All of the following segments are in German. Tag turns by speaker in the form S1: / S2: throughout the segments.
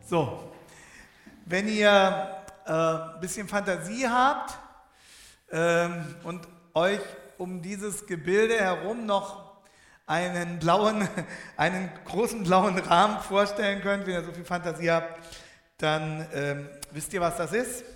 S1: So, wenn ihr ein bisschen Fantasie habt und euch um dieses Gebilde herum noch einen großen blauen Rahmen vorstellen könnt, wenn ihr so viel Fantasie habt, dann wisst ihr, was das ist?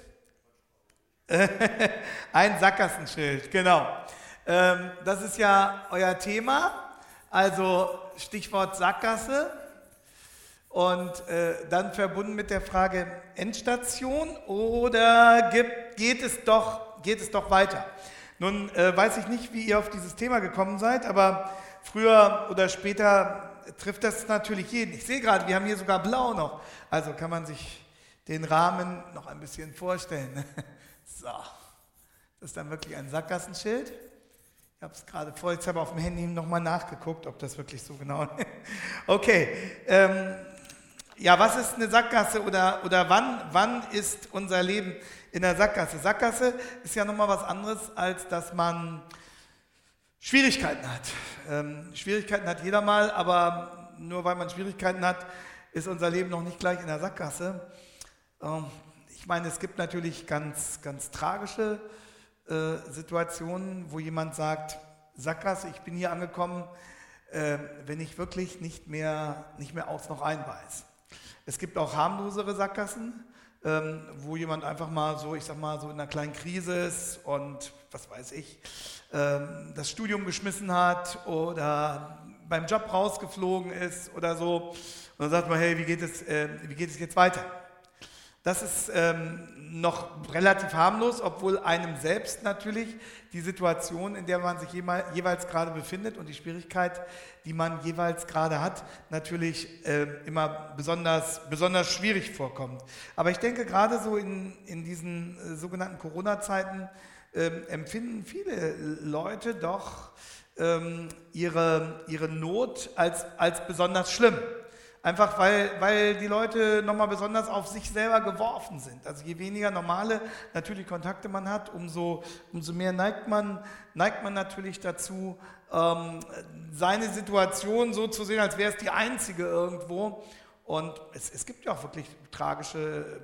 S1: Ein Sackgassenschild, genau. Das ist ja euer Thema, also Stichwort Sackgasse und dann verbunden mit der Frage Endstation oder geht es doch weiter? Nun weiß ich nicht, wie ihr auf dieses Thema gekommen seid, aber früher oder später trifft das natürlich jeden. Ich sehe gerade, wir haben hier sogar blau noch, also kann man sich den Rahmen noch ein bisschen vorstellen. So, das ist dann wirklich ein Sackgassenschild. Ich habe es gerade vorhin auf dem Handy nochmal nachgeguckt, ob das wirklich so genau ist. Okay, ja, was ist eine Sackgasse oder wann ist unser Leben in der Sackgasse? Sackgasse ist ja nochmal was anderes, als dass man Schwierigkeiten hat. Schwierigkeiten hat jeder mal, aber nur weil man Schwierigkeiten hat, ist unser Leben noch nicht gleich in der Sackgasse. Ich meine, es gibt natürlich ganz, ganz tragische Situationen, wo jemand sagt, Sackgasse, ich bin hier angekommen, wenn ich wirklich nicht mehr aus noch ein weiß. Es gibt auch harmlosere Sackgassen, wo jemand einfach mal so, ich sag mal, so in einer kleinen Krise ist und, was weiß ich, das Studium geschmissen hat oder beim Job rausgeflogen ist oder so. Und dann sagt man, hey, wie geht es jetzt weiter? Das ist noch relativ harmlos, obwohl einem selbst natürlich die Situation, in der man sich jeweils gerade befindet und die Schwierigkeit, die man jeweils gerade hat, natürlich immer besonders schwierig vorkommt. Aber ich denke, gerade so in diesen sogenannten Corona-Zeiten empfinden viele Leute doch ihre Not als besonders schlimm. Einfach weil die Leute nochmal besonders auf sich selber geworfen sind. Also je weniger normale natürlich Kontakte man hat, umso mehr neigt man natürlich dazu, seine Situation so zu sehen, als wäre es die einzige irgendwo. Und es gibt ja auch wirklich tragische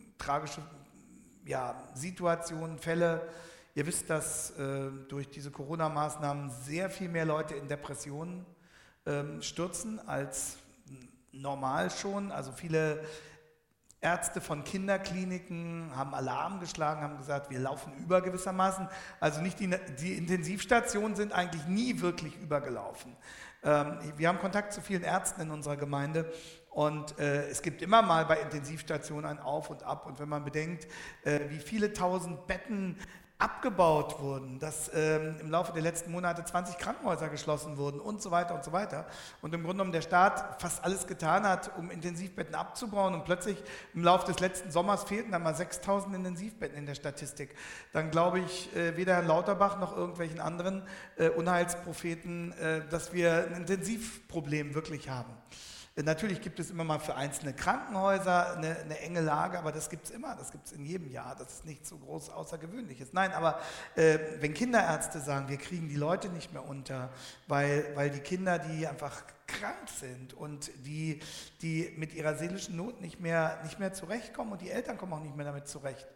S1: Situationen, Fälle. Ihr wisst, dass durch diese Corona-Maßnahmen sehr viel mehr Leute in Depressionen stürzen als normal schon. Also viele Ärzte von Kinderkliniken haben Alarm geschlagen, haben gesagt, wir laufen über gewissermaßen. Also nicht die Intensivstationen sind eigentlich nie wirklich übergelaufen. Wir haben Kontakt zu vielen Ärzten in unserer Gemeinde und es gibt immer mal bei Intensivstationen ein Auf und Ab. Und wenn man bedenkt, wie viele tausend Betten abgebaut wurden, dass im Laufe der letzten Monate 20 Krankenhäuser geschlossen wurden und so weiter und so weiter. Und im Grunde genommen der Staat fast alles getan hat, um Intensivbetten abzubauen und plötzlich im Laufe des letzten Sommers fehlten dann mal 6.000 Intensivbetten in der Statistik. Dann glaube ich weder Herrn Lauterbach noch irgendwelchen anderen Unheilspropheten, dass wir ein Intensivproblem wirklich haben. Natürlich gibt es immer mal für einzelne Krankenhäuser eine enge Lage, aber das gibt es immer, das gibt es in jedem Jahr, das ist nicht so groß Außergewöhnliches. Nein, aber wenn Kinderärzte sagen, wir kriegen die Leute nicht mehr unter, weil die Kinder, die einfach krank sind und die mit ihrer seelischen Not nicht mehr zurechtkommen und die Eltern kommen auch nicht mehr damit zurecht,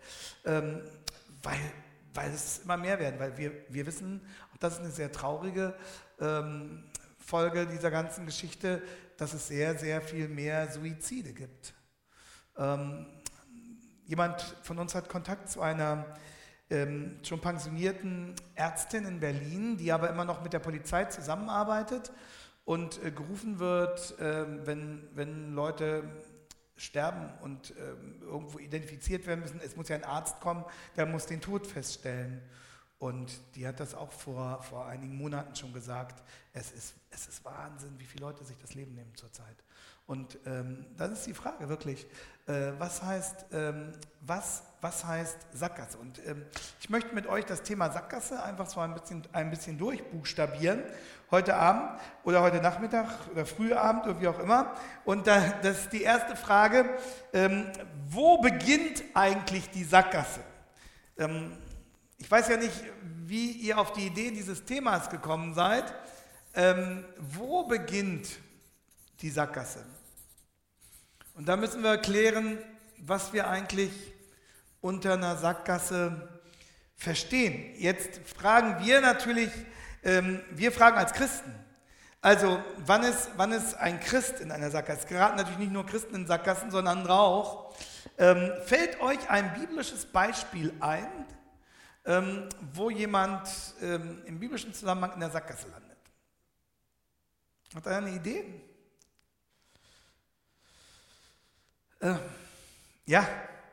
S1: weil es immer mehr werden, weil wir wissen, auch das ist eine sehr traurige Folge dieser ganzen Geschichte, dass es sehr, sehr viel mehr Suizide gibt. Jemand von uns hat Kontakt zu einer schon pensionierten Ärztin in Berlin, die aber immer noch mit der Polizei zusammenarbeitet und gerufen wird, wenn Leute sterben und irgendwo identifiziert werden müssen. Es muss ja ein Arzt kommen, der muss den Tod feststellen. Und die hat das auch vor einigen Monaten schon gesagt. Es ist Wahnsinn, wie viele Leute sich das Leben nehmen zurzeit. Und das ist die Frage wirklich, was heißt Sackgasse? Und ich möchte mit euch das Thema Sackgasse einfach so ein bisschen durchbuchstabieren, heute Abend oder heute Nachmittag oder früher Abend oder wie auch immer. Und das ist die erste Frage, wo beginnt eigentlich die Sackgasse? Ich weiß ja nicht, wie ihr auf die Idee dieses Themas gekommen seid. Wo beginnt die Sackgasse? Und da müssen wir klären, was wir eigentlich unter einer Sackgasse verstehen. Jetzt fragen wir natürlich, wir fragen als Christen, also wann ist ein Christ in einer Sackgasse? Es geraten natürlich nicht nur Christen in Sackgassen, sondern andere auch. Fällt euch ein biblisches Beispiel ein, wo jemand im biblischen Zusammenhang in der Sackgasse landet? Hat er eine Idee? Ja?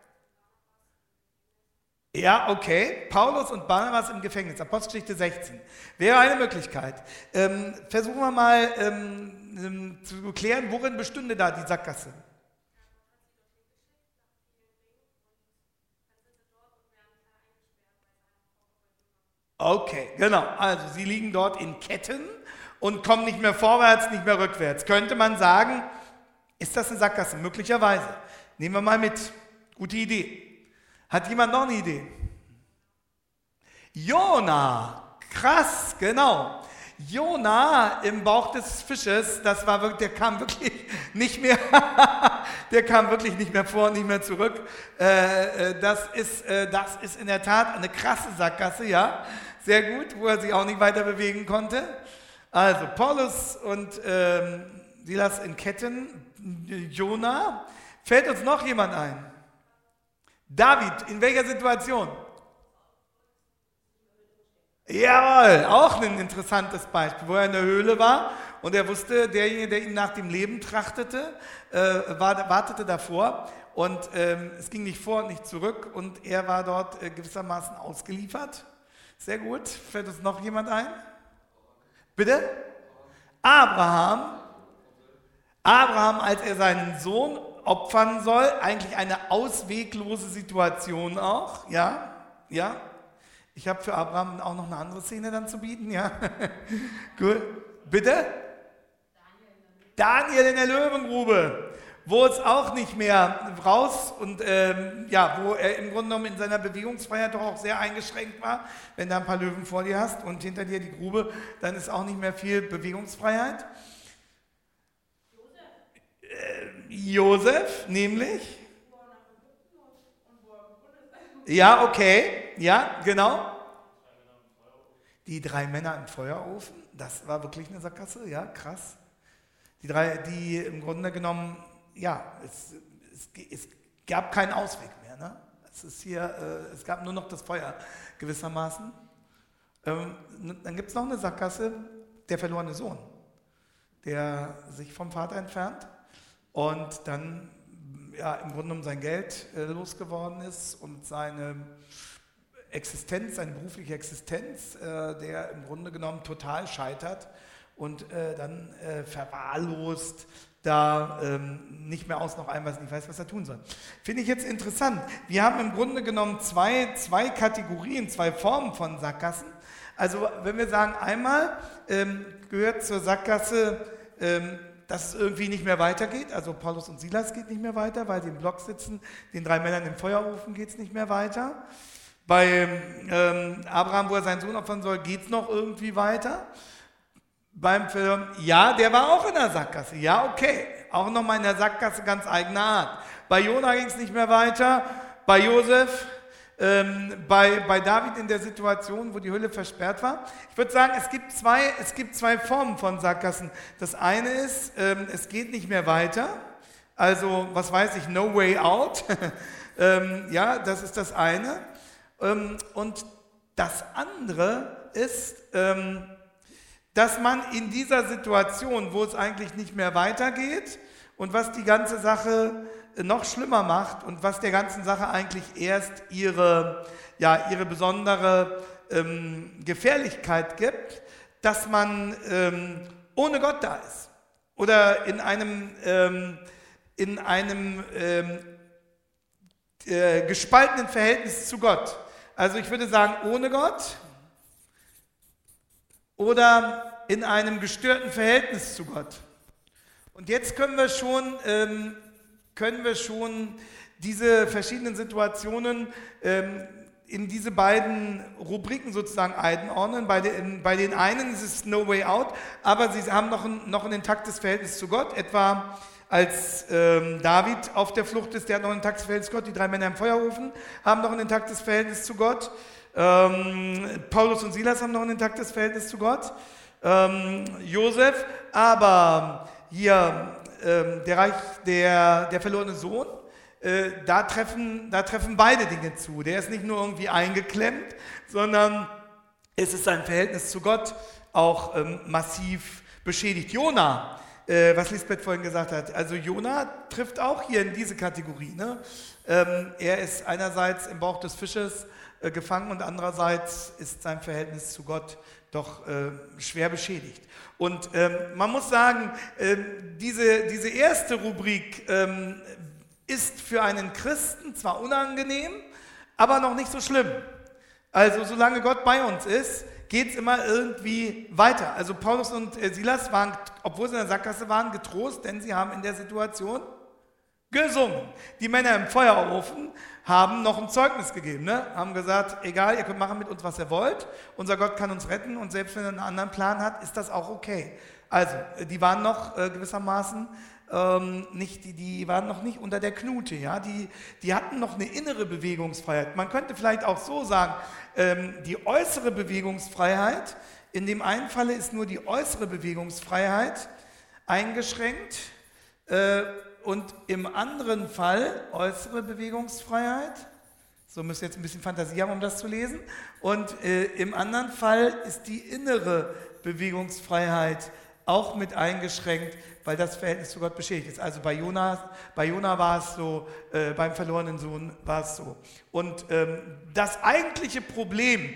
S1: Ja, okay. Paulus und Barnabas im Gefängnis, Apostelgeschichte 16. Wäre eine Möglichkeit. Versuchen wir mal zu klären, worin bestünde da die Sackgasse? Okay, genau. Also sie liegen dort in Ketten und kommen nicht mehr vorwärts, nicht mehr rückwärts. Könnte man sagen, ist das eine Sackgasse? Möglicherweise. Nehmen wir mal mit. Gute Idee. Hat jemand noch eine Idee? Jona. Krass, genau. Jona im Bauch des Fisches, das war wirklich, der kam wirklich nicht mehr, der kam wirklich nicht mehr vor und nicht mehr zurück. Das ist in der Tat eine krasse Sackgasse, ja. Sehr gut, wo er sich auch nicht weiter bewegen konnte. Also Paulus und Silas in Ketten, Jona. Fällt uns noch jemand ein? David, in welcher Situation? Jawohl, auch ein interessantes Beispiel, wo er in der Höhle war und er wusste, derjenige, der ihm nach dem Leben trachtete, wartete davor und es ging nicht vor und nicht zurück und er war dort gewissermaßen ausgeliefert. Sehr gut, fällt uns noch jemand ein? Bitte? Abraham, als er seinen Sohn opfern soll, eigentlich eine ausweglose Situation auch, ja. Ich habe für Abraham auch noch eine andere Szene dann zu bieten, ja. Gut, bitte? Daniel in der Löwengrube, wo es auch nicht mehr raus und wo er im Grunde genommen in seiner Bewegungsfreiheit doch auch sehr eingeschränkt war. Wenn du ein paar Löwen vor dir hast und hinter dir die Grube, dann ist auch nicht mehr viel Bewegungsfreiheit. Josef, nämlich? Ja, okay, ja, genau. Die 3 Männer im Feuerofen, das war wirklich eine Sackgasse, ja, krass. Die im Grunde genommen, ja, es gab keinen Ausweg mehr, ne? Es gab nur noch das Feuer gewissermaßen. Dann gibt es noch eine Sackgasse, der verlorene Sohn, der sich vom Vater entfernt und dann ja, im Grunde genommen sein Geld losgeworden ist und seine Existenz, seine berufliche Existenz, der im Grunde genommen total scheitert und dann verwahrlost da nicht mehr aus noch ein, was nicht weiß, was er tun soll. Finde ich jetzt interessant. Wir haben im Grunde genommen zwei Kategorien, 2 Formen von Sackgassen. Also wenn wir sagen, einmal gehört zur Sackgasse, dass es irgendwie nicht mehr weitergeht. Also Paulus und Silas geht nicht mehr weiter, weil sie im Block sitzen. Den 3 Männern im Feuerofen geht es nicht mehr weiter. Bei Abraham, wo er seinen Sohn opfern soll, geht es noch irgendwie weiter. Beim Film, ja, der war auch in der Sackgasse. Ja, okay. Auch nochmal in der Sackgasse ganz eigener Art. Bei Jona ging es nicht mehr weiter. Bei Josef, bei David in der Situation, wo die Hölle versperrt war. Ich würde sagen, es gibt zwei Formen von Sackgassen. Das eine ist, es geht nicht mehr weiter. Also, was weiß ich, no way out. Ja, das ist das eine. Und das andere ist, dass man in dieser Situation, wo es eigentlich nicht mehr weitergeht und was die ganze Sache noch schlimmer macht und was der ganzen Sache eigentlich erst ihre besondere Gefährlichkeit gibt, dass man ohne Gott da ist oder in einem gespaltenen Verhältnis zu Gott. Also ich würde sagen, ohne Gott oder in einem gestörten Verhältnis zu Gott. Und jetzt können wir schon diese verschiedenen Situationen in diese beiden Rubriken sozusagen einordnen. Bei den einen ist es no way out, aber sie haben noch ein intaktes Verhältnis zu Gott, etwa als David auf der Flucht ist, der hat noch ein intaktes Verhältnis zu Gott. Die 3 Männer im Feuerofen haben noch ein intaktes Verhältnis zu Gott. Paulus und Silas haben noch ein intaktes Verhältnis zu Gott. Josef, aber hier der verlorene Sohn, da treffen beide Dinge zu. Der ist nicht nur irgendwie eingeklemmt, sondern es ist sein Verhältnis zu Gott auch massiv beschädigt. Jona, was Lisbeth vorhin gesagt hat, also Jona trifft auch hier in diese Kategorie. Ne? Er ist einerseits im Bauch des Fisches gefangen und andererseits ist sein Verhältnis zu Gott doch schwer beschädigt. Und man muss sagen, diese erste Rubrik ist für einen Christen zwar unangenehm, aber noch nicht so schlimm. Also solange Gott bei uns ist, geht es immer irgendwie weiter. Also Paulus und Silas waren, obwohl sie in der Sackgasse waren, getrost, denn sie haben in der Situation gesungen. Die Männer im Feuerofen haben noch ein Zeugnis gegeben, ne? Haben gesagt, egal, ihr könnt machen mit uns, was ihr wollt, unser Gott kann uns retten und selbst wenn er einen anderen Plan hat, ist das auch okay. Also, die waren noch gewissermaßen die waren noch nicht unter der Knute, ja? Die hatten noch eine innere Bewegungsfreiheit. Man könnte vielleicht auch so sagen, die äußere Bewegungsfreiheit, in dem einen Falle ist nur die äußere Bewegungsfreiheit eingeschränkt und im anderen Fall äußere Bewegungsfreiheit, so müsst ihr jetzt ein bisschen Fantasie haben, um das zu lesen, und im anderen Fall ist die innere Bewegungsfreiheit auch mit eingeschränkt, weil das Verhältnis zu Gott beschädigt ist. Also bei Jona war es so, beim verlorenen Sohn war es so. Und das eigentliche Problem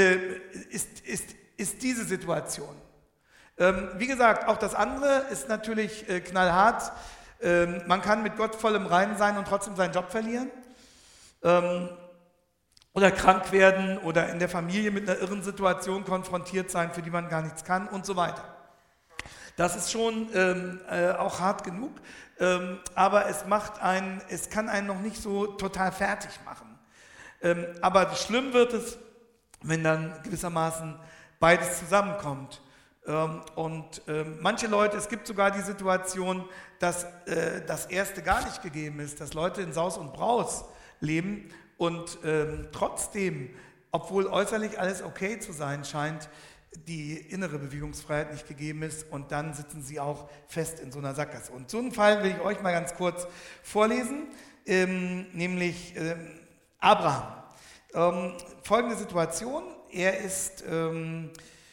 S1: ist diese Situation. Wie gesagt, auch das andere ist natürlich knallhart. Man kann mit Gott voll im Reinen sein und trotzdem seinen Job verlieren. Oder krank werden oder in der Familie mit einer irren Situation konfrontiert sein, für die man gar nichts kann und so weiter. Das ist schon auch hart genug, aber es kann einen noch nicht so total fertig machen. Aber schlimm wird es, wenn dann gewissermaßen beides zusammenkommt. Manche Leute, es gibt sogar die Situation, dass das Erste gar nicht gegeben ist, dass Leute in Saus und Braus leben und trotzdem, obwohl äußerlich alles okay zu sein scheint, die innere Bewegungsfreiheit nicht gegeben ist und dann sitzen sie auch fest in so einer Sackgasse. Und so einen Fall will ich euch mal ganz kurz vorlesen, nämlich Abraham. Folgende Situation, er ist im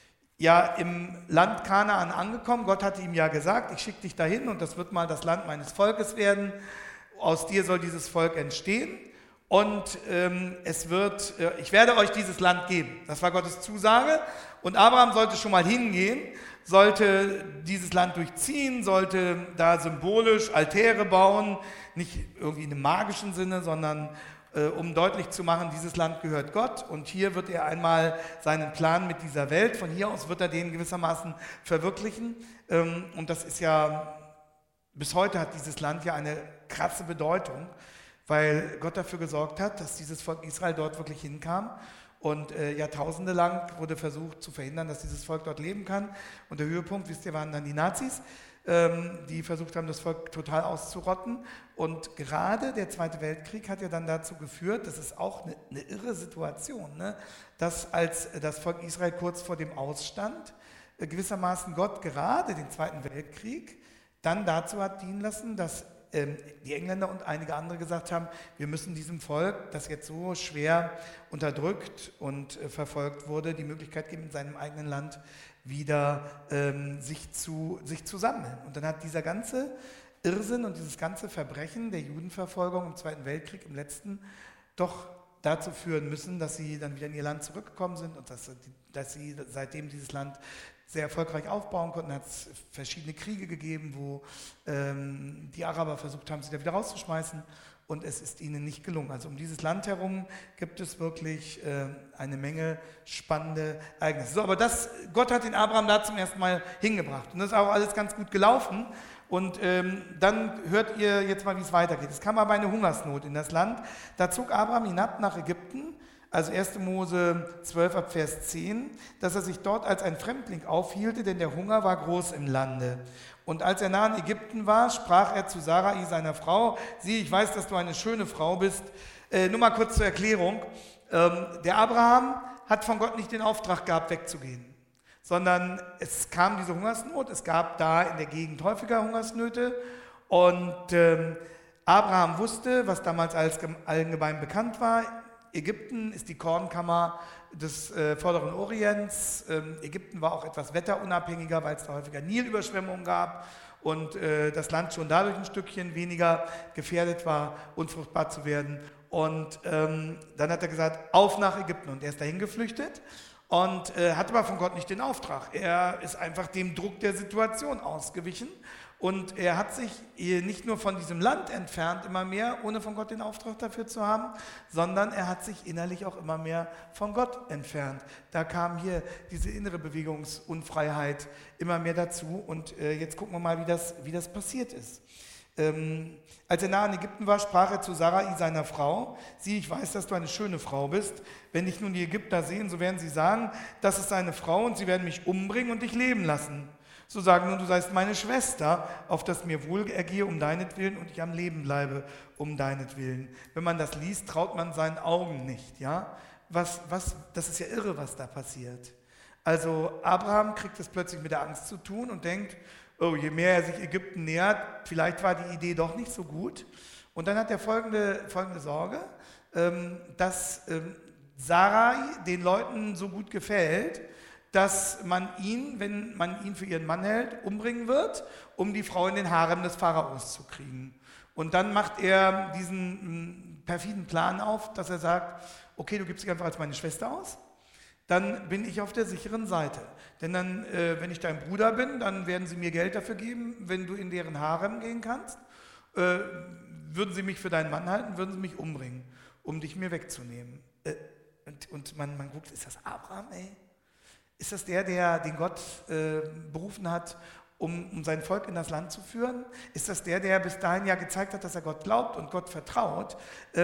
S1: Land Kanaan angekommen, Gott hatte ihm ja gesagt, ich schicke dich dahin und das wird mal das Land meines Volkes werden, aus dir soll dieses Volk entstehen. Und ich werde euch dieses Land geben. Das war Gottes Zusage. Und Abraham sollte schon mal hingehen, sollte dieses Land durchziehen, sollte da symbolisch Altäre bauen, nicht irgendwie in einem magischen Sinne, sondern um deutlich zu machen, dieses Land gehört Gott. Und hier wird er einmal seinen Plan mit dieser Welt, von hier aus wird er den gewissermaßen verwirklichen. Und das ist ja, bis heute hat dieses Land ja eine krasse Bedeutung, weil Gott dafür gesorgt hat, dass dieses Volk Israel dort wirklich hinkam. Und Jahrtausende lang wurde versucht zu verhindern, dass dieses Volk dort leben kann. Und der Höhepunkt, wisst ihr, waren dann die Nazis, die versucht haben, das Volk total auszurotten. Und gerade der Zweite Weltkrieg hat ja dann dazu geführt, das ist auch eine irre Situation, ne? Dass als das Volk Israel kurz vor dem Ausstand, gewissermaßen Gott gerade den Zweiten Weltkrieg dann dazu hat dienen lassen, dass die Engländer und einige andere gesagt haben, wir müssen diesem Volk, das jetzt so schwer unterdrückt und verfolgt wurde, die Möglichkeit geben, in seinem eigenen Land wieder sich zu sammeln. Und dann hat dieser ganze Irrsinn und dieses ganze Verbrechen der Judenverfolgung im Zweiten Weltkrieg im letzten doch dazu führen müssen, dass sie dann wieder in ihr Land zurückgekommen sind und dass sie seitdem dieses Land sehr erfolgreich aufbauen konnten. Hat es verschiedene Kriege gegeben, wo die Araber versucht haben, sie da wieder rauszuschmeißen und es ist ihnen nicht gelungen. Also um dieses Land herum gibt es wirklich eine Menge spannende Ereignisse. So, aber Gott hat den Abraham da zum ersten Mal hingebracht und das ist auch alles ganz gut gelaufen. Und dann hört ihr jetzt mal, wie es weitergeht. Es kam aber eine Hungersnot in das Land. Da zog Abraham hinab nach Ägypten, also 1. Mose 12 ab Vers 10, dass er sich dort als ein Fremdling aufhielte, denn der Hunger war groß im Lande. Und als er nah in Ägypten war, sprach er zu Sarai, seiner Frau, sieh, ich weiß, dass du eine schöne Frau bist. Nur mal kurz zur Erklärung. Der Abraham hat von Gott nicht den Auftrag gehabt, wegzugehen, sondern es kam diese Hungersnot, es gab da in der Gegend häufiger Hungersnöte und Abraham wusste, was damals als allgemein bekannt war, Ägypten ist die Kornkammer des Vorderen Orients. Ägypten war auch etwas wetterunabhängiger, weil es da häufiger Nilüberschwemmungen gab und das Land schon dadurch ein Stückchen weniger gefährdet war, unfruchtbar zu werden. Und dann hat er gesagt, auf nach Ägypten. Und er ist dahin geflüchtet und hat aber von Gott nicht den Auftrag. Er ist einfach dem Druck der Situation ausgewichen. Und er hat sich nicht nur von diesem Land entfernt immer mehr, ohne von Gott den Auftrag dafür zu haben, sondern er hat sich innerlich auch immer mehr von Gott entfernt. Da kam hier diese innere Bewegungsunfreiheit immer mehr dazu. Und jetzt gucken wir mal, wie das passiert ist. Als er nahe in Ägypten war, sprach er zu Sarai, seiner Frau, sieh, ich weiß, dass du eine schöne Frau bist. Wenn dich nun die Ägypter sehen, so werden sie sagen, das ist seine Frau und sie werden mich umbringen und dich leben lassen. So sagen nun, du seist meine Schwester, auf dass mir wohl ergehe um deinetwillen und ich am Leben bleibe um deinetwillen. Wenn man das liest, traut man seinen Augen nicht. Ja? Das ist ja irre, was da passiert. Also Abraham kriegt es plötzlich mit der Angst zu tun und denkt, oh, je mehr er sich Ägypten nähert, vielleicht war die Idee doch nicht so gut. Und dann hat er folgende Sorge, dass Sarai den Leuten so gut gefällt, dass man ihn, wenn man ihn für ihren Mann hält, umbringen wird, um die Frau in den Harem des Pharaos zu kriegen. Und dann macht er diesen perfiden Plan auf, dass er sagt, okay, du gibst dich einfach als meine Schwester aus, dann bin ich auf der sicheren Seite. Denn dann, wenn ich dein Bruder bin, dann werden sie mir Geld dafür geben, wenn du in deren Harem gehen kannst. Würden sie mich für deinen Mann halten, würden sie mich umbringen, um dich mir wegzunehmen. Und man guckt, ist das Abraham, ey? Ist das den Gott berufen hat, um sein Volk in das Land zu führen? Ist das der bis dahin ja gezeigt hat, dass er Gott glaubt und Gott vertraut?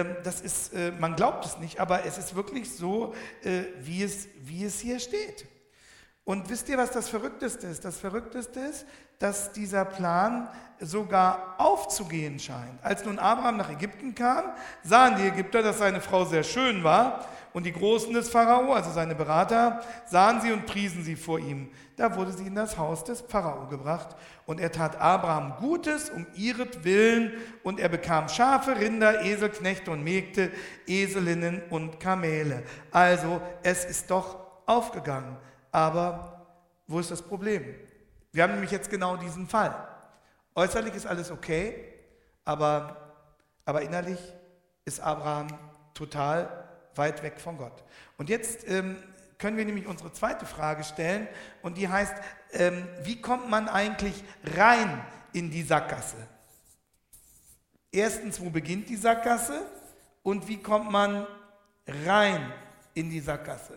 S1: Man glaubt es nicht, aber es ist wirklich so, wie es hier steht. Und wisst ihr, was das Verrückteste ist? Das Verrückteste ist, dass dieser Plan sogar aufzugehen scheint. Als nun Abraham nach Ägypten kam, sahen die Ägypter, dass seine Frau sehr schön war, und die Großen des Pharao, also seine Berater, sahen sie und priesen sie vor ihm. Da wurde sie in das Haus des Pharao gebracht, und er tat Abraham Gutes um ihretwillen, und er bekam Schafe, Rinder, Esel, Knechte und Mägde, Eselinnen und Kamele. Also es ist doch aufgegangen. Aber wo ist das Problem? Wir haben nämlich jetzt genau diesen Fall. Äußerlich ist alles okay, aber innerlich ist Abraham total weit weg von Gott. Und jetzt können wir nämlich unsere zweite Frage stellen, und die heißt, wie kommt man eigentlich rein in die Sackgasse? Erstens, wo beginnt die Sackgasse, und wie kommt man rein in die Sackgasse?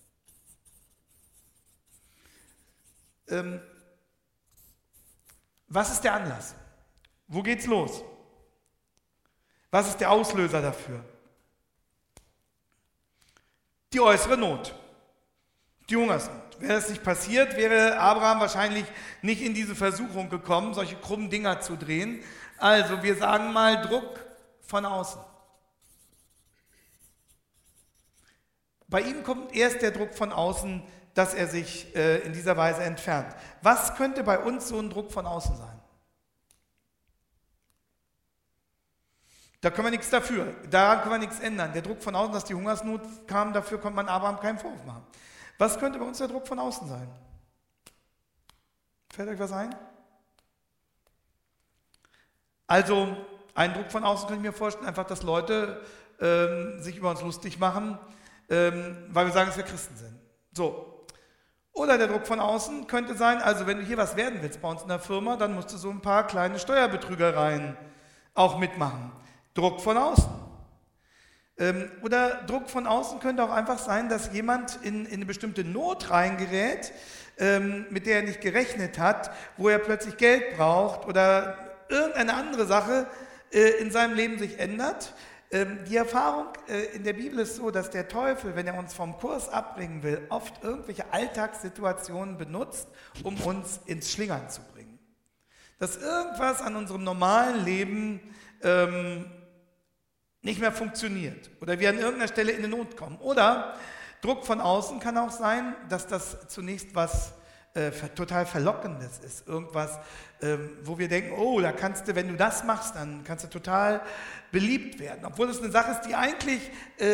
S1: Was ist der Anlass? Wo geht's los? Was ist der Auslöser dafür? Die äußere Not, die Hungersnot. Wäre das nicht passiert, wäre Abraham wahrscheinlich nicht in diese Versuchung gekommen, solche krummen Dinger zu drehen. Also wir sagen mal Druck von außen. Bei ihm kommt erst der Druck von außen, dass er sich in dieser Weise entfernt. Was könnte bei uns so ein Druck von außen sein? Da können wir nichts dafür. Daran können wir nichts ändern. Der Druck von außen, dass die Hungersnot kam, dafür konnte man Abraham keinen Vorwurf machen. Was könnte bei uns der Druck von außen sein? Fällt euch was ein? Also, ein Druck von außen könnte ich mir vorstellen, einfach, dass Leute sich über uns lustig machen, weil wir sagen, dass wir Christen sind. So. Oder der Druck von außen könnte sein, also wenn du hier was werden willst bei uns in der Firma, dann musst du so ein paar kleine Steuerbetrügereien auch mitmachen. Druck von außen. Oder Druck von außen könnte auch einfach sein, dass jemand in eine bestimmte Not reingerät, mit der er nicht gerechnet hat, wo er plötzlich Geld braucht oder irgendeine andere Sache in seinem Leben sich ändert, Die Erfahrung in der Bibel ist so, dass der Teufel, wenn er uns vom Kurs abbringen will, oft irgendwelche Alltagssituationen benutzt, um uns ins Schlingern zu bringen. Dass irgendwas an unserem normalen Leben nicht mehr funktioniert oder wir an irgendeiner Stelle in eine Not kommen. Oder Druck von außen kann auch sein, dass das zunächst was total Verlockendes ist. Irgendwas, wo wir denken, oh, da kannst du, wenn du das machst, dann kannst du total beliebt werden. Obwohl es eine Sache ist, die eigentlich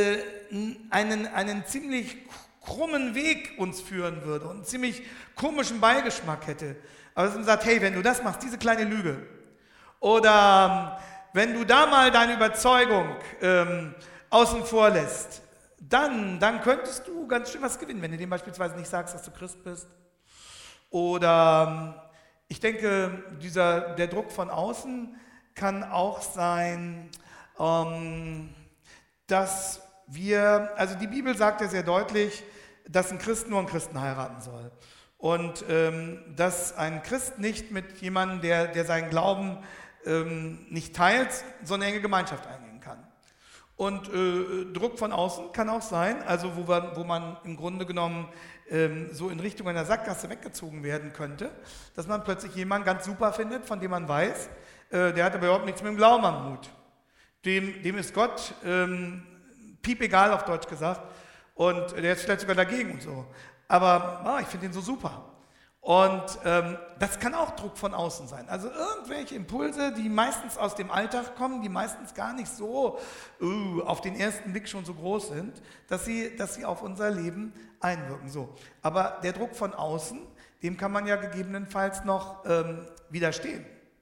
S1: einen ziemlich krummen Weg uns führen würde und einen ziemlich komischen Beigeschmack hätte. Aber es ist sagt, hey, wenn du das machst, diese kleine Lüge, oder wenn du da mal deine Überzeugung außen vor lässt, dann könntest du ganz schön was gewinnen, wenn du dem beispielsweise nicht sagst, dass du Christ bist. Oder ich denke, der Druck von außen kann auch sein, dass also die Bibel sagt ja sehr deutlich, dass ein Christ nur einen Christen heiraten soll. Und dass ein Christ nicht mit jemandem, der seinen Glauben nicht teilt, so eine enge Gemeinschaft eingehen kann. Und Druck von außen kann auch sein, also wo man im Grunde genommen so in Richtung einer Sackgasse weggezogen werden könnte, dass man plötzlich jemanden ganz super findet, von dem man weiß, der hat aber überhaupt nichts mit dem Glauben am Hut. Dem ist Gott piepegal auf Deutsch gesagt und der ist vielleicht sogar dagegen und so. Aber ich finde ihn so super. Und das kann auch Druck von außen sein. Also irgendwelche Impulse, die meistens aus dem Alltag kommen, die meistens gar nicht so auf den ersten Blick schon so groß sind, dass sie auf unser Leben einwirken. So. Aber der Druck von außen, dem kann man ja gegebenenfalls noch widerstehen.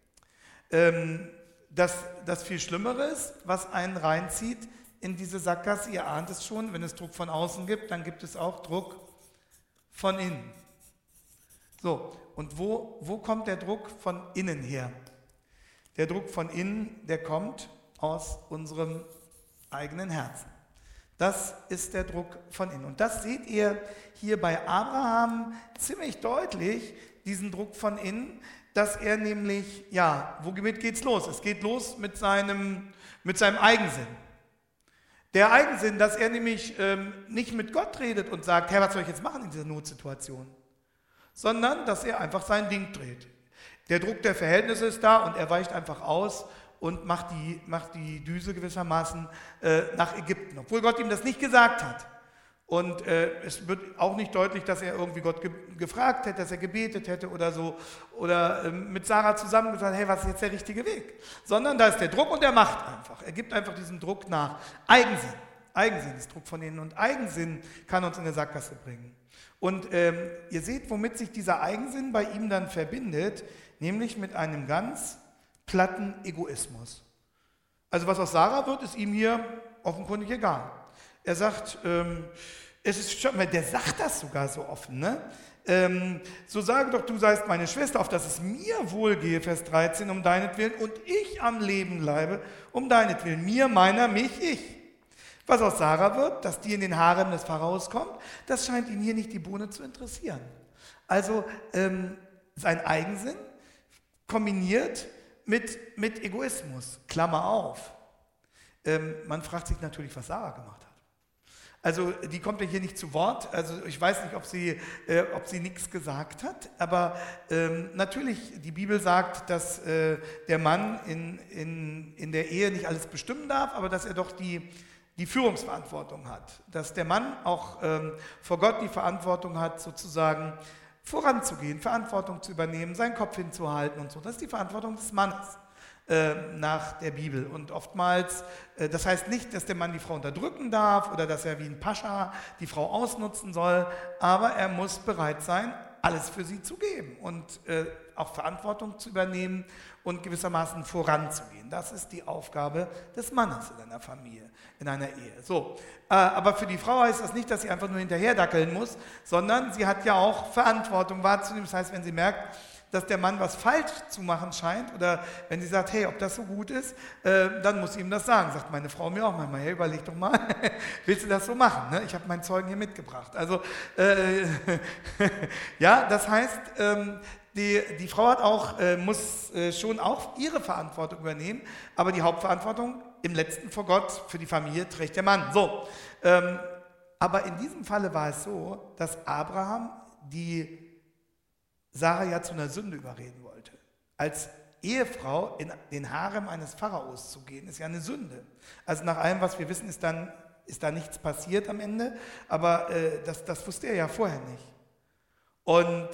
S1: Das viel Schlimmere ist, was einen reinzieht in diese Sackgasse, ihr ahnt es schon, wenn es Druck von außen gibt, dann gibt es auch Druck von innen. So, und wo kommt der Druck von innen her? Der Druck von innen, der kommt aus unserem eigenen Herzen. Das ist der Druck von innen. Und das seht ihr hier bei Abraham ziemlich deutlich, diesen Druck von innen, dass er nämlich, womit geht's los? Es geht los mit seinem Eigensinn. Der Eigensinn, dass er nämlich nicht mit Gott redet und sagt, Herr, was soll ich jetzt machen in dieser Notsituation? Sondern dass er einfach sein Ding dreht. Der Druck der Verhältnisse ist da und er weicht einfach aus und macht die Düse gewissermaßen nach Ägypten, obwohl Gott ihm das nicht gesagt hat. Und es wird auch nicht deutlich, dass er irgendwie Gott gefragt hätte, dass er gebetet hätte oder so, oder mit Sarah zusammen gesagt, hey, was ist jetzt der richtige Weg? Sondern da ist der Druck und er macht einfach. Er gibt einfach diesen Druck nach. Eigensinn. Eigensinn ist Druck von innen und Eigensinn kann uns in eine Sackgasse bringen. Und ihr seht, womit sich dieser Eigensinn bei ihm dann verbindet, nämlich mit einem ganz platten Egoismus. Also was aus Sarah wird, ist ihm hier offenkundig egal. Er sagt, der sagt das sogar so offen, ne? So sage doch, du seist meine Schwester, auf dass es mir wohlgehe, Vers 13, um deinetwillen, und ich am Leben bleibe, um deinetwillen, mir, meiner, mich, ich. Was aus Sarah wird, dass die in den Harem des Pharaos kommt, das scheint ihn hier nicht die Bohne zu interessieren. Also sein Eigensinn kombiniert mit Egoismus, Klammer auf. Man fragt sich natürlich, was Sarah gemacht hat. Also die kommt ja hier nicht zu Wort, also ich weiß nicht, ob sie nichts gesagt hat, aber natürlich, die Bibel sagt, dass der Mann in der Ehe nicht alles bestimmen darf, aber dass er doch die Führungsverantwortung hat, dass der Mann auch vor Gott die Verantwortung hat, sozusagen voranzugehen, Verantwortung zu übernehmen, seinen Kopf hinzuhalten und so. Das ist die Verantwortung des Mannes nach der Bibel. Und oftmals, das heißt nicht, dass der Mann die Frau unterdrücken darf oder dass er wie ein Pascha die Frau ausnutzen soll, aber er muss bereit sein, alles für sie zu geben und auch Verantwortung zu übernehmen und gewissermaßen voranzugehen. Das ist die Aufgabe des Mannes in einer Familie, in einer Ehe. So, aber für die Frau heißt das nicht, dass sie einfach nur hinterherdackeln muss, sondern sie hat ja auch Verantwortung wahrzunehmen. Das heißt, wenn sie merkt, dass der Mann was falsch zu machen scheint oder wenn sie sagt, hey, ob das so gut ist, dann muss sie ihm das sagen. Sagt meine Frau mir auch manchmal, hey, überleg doch mal, willst du das so machen? Ne? Ich habe meinen Zeugen hier mitgebracht. Also, ja, das heißt, die Frau muss schon auch ihre Verantwortung übernehmen, aber die Hauptverantwortung im letzten vor Gott, für die Familie trägt der Mann. So, aber in diesem Falle war es so, dass Abraham die Sarah ja zu einer Sünde überreden wollte. Als Ehefrau in den Harem eines Pharaos zu gehen, ist ja eine Sünde. Also nach allem, was wir wissen, ist da nichts passiert am Ende, aber das wusste er ja vorher nicht. Und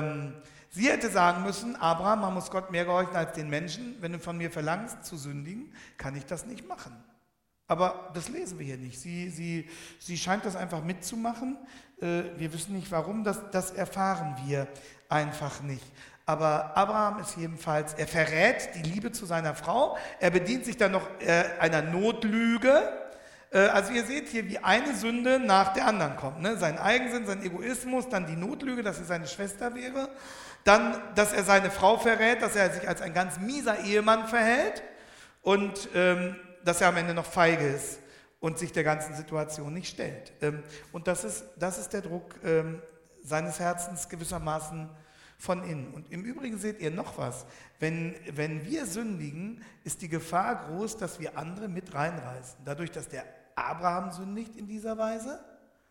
S1: sie hätte sagen müssen, Abraham, man muss Gott mehr gehorchen als den Menschen. Wenn du von mir verlangst, zu sündigen, kann ich das nicht machen. Aber das lesen wir hier nicht. Sie scheint das einfach mitzumachen. Wir wissen nicht warum, das erfahren wir einfach nicht. Aber Abraham ist jedenfalls, er verrät die Liebe zu seiner Frau. Er bedient sich dann noch einer Notlüge. Also ihr seht hier, wie eine Sünde nach der anderen kommt. Ne? Sein Eigensinn, sein Egoismus, dann die Notlüge, dass sie seine Schwester wäre. Dann, dass er seine Frau verrät, dass er sich als ein ganz mieser Ehemann verhält. Und dass er am Ende noch feige ist und sich der ganzen Situation nicht stellt. Und das ist der Druck seines Herzens gewissermaßen von innen. Und im Übrigen seht ihr noch was. Wenn wir sündigen, ist die Gefahr groß, dass wir andere mit reinreißen. Dadurch, dass der Abraham sündigt in dieser Weise,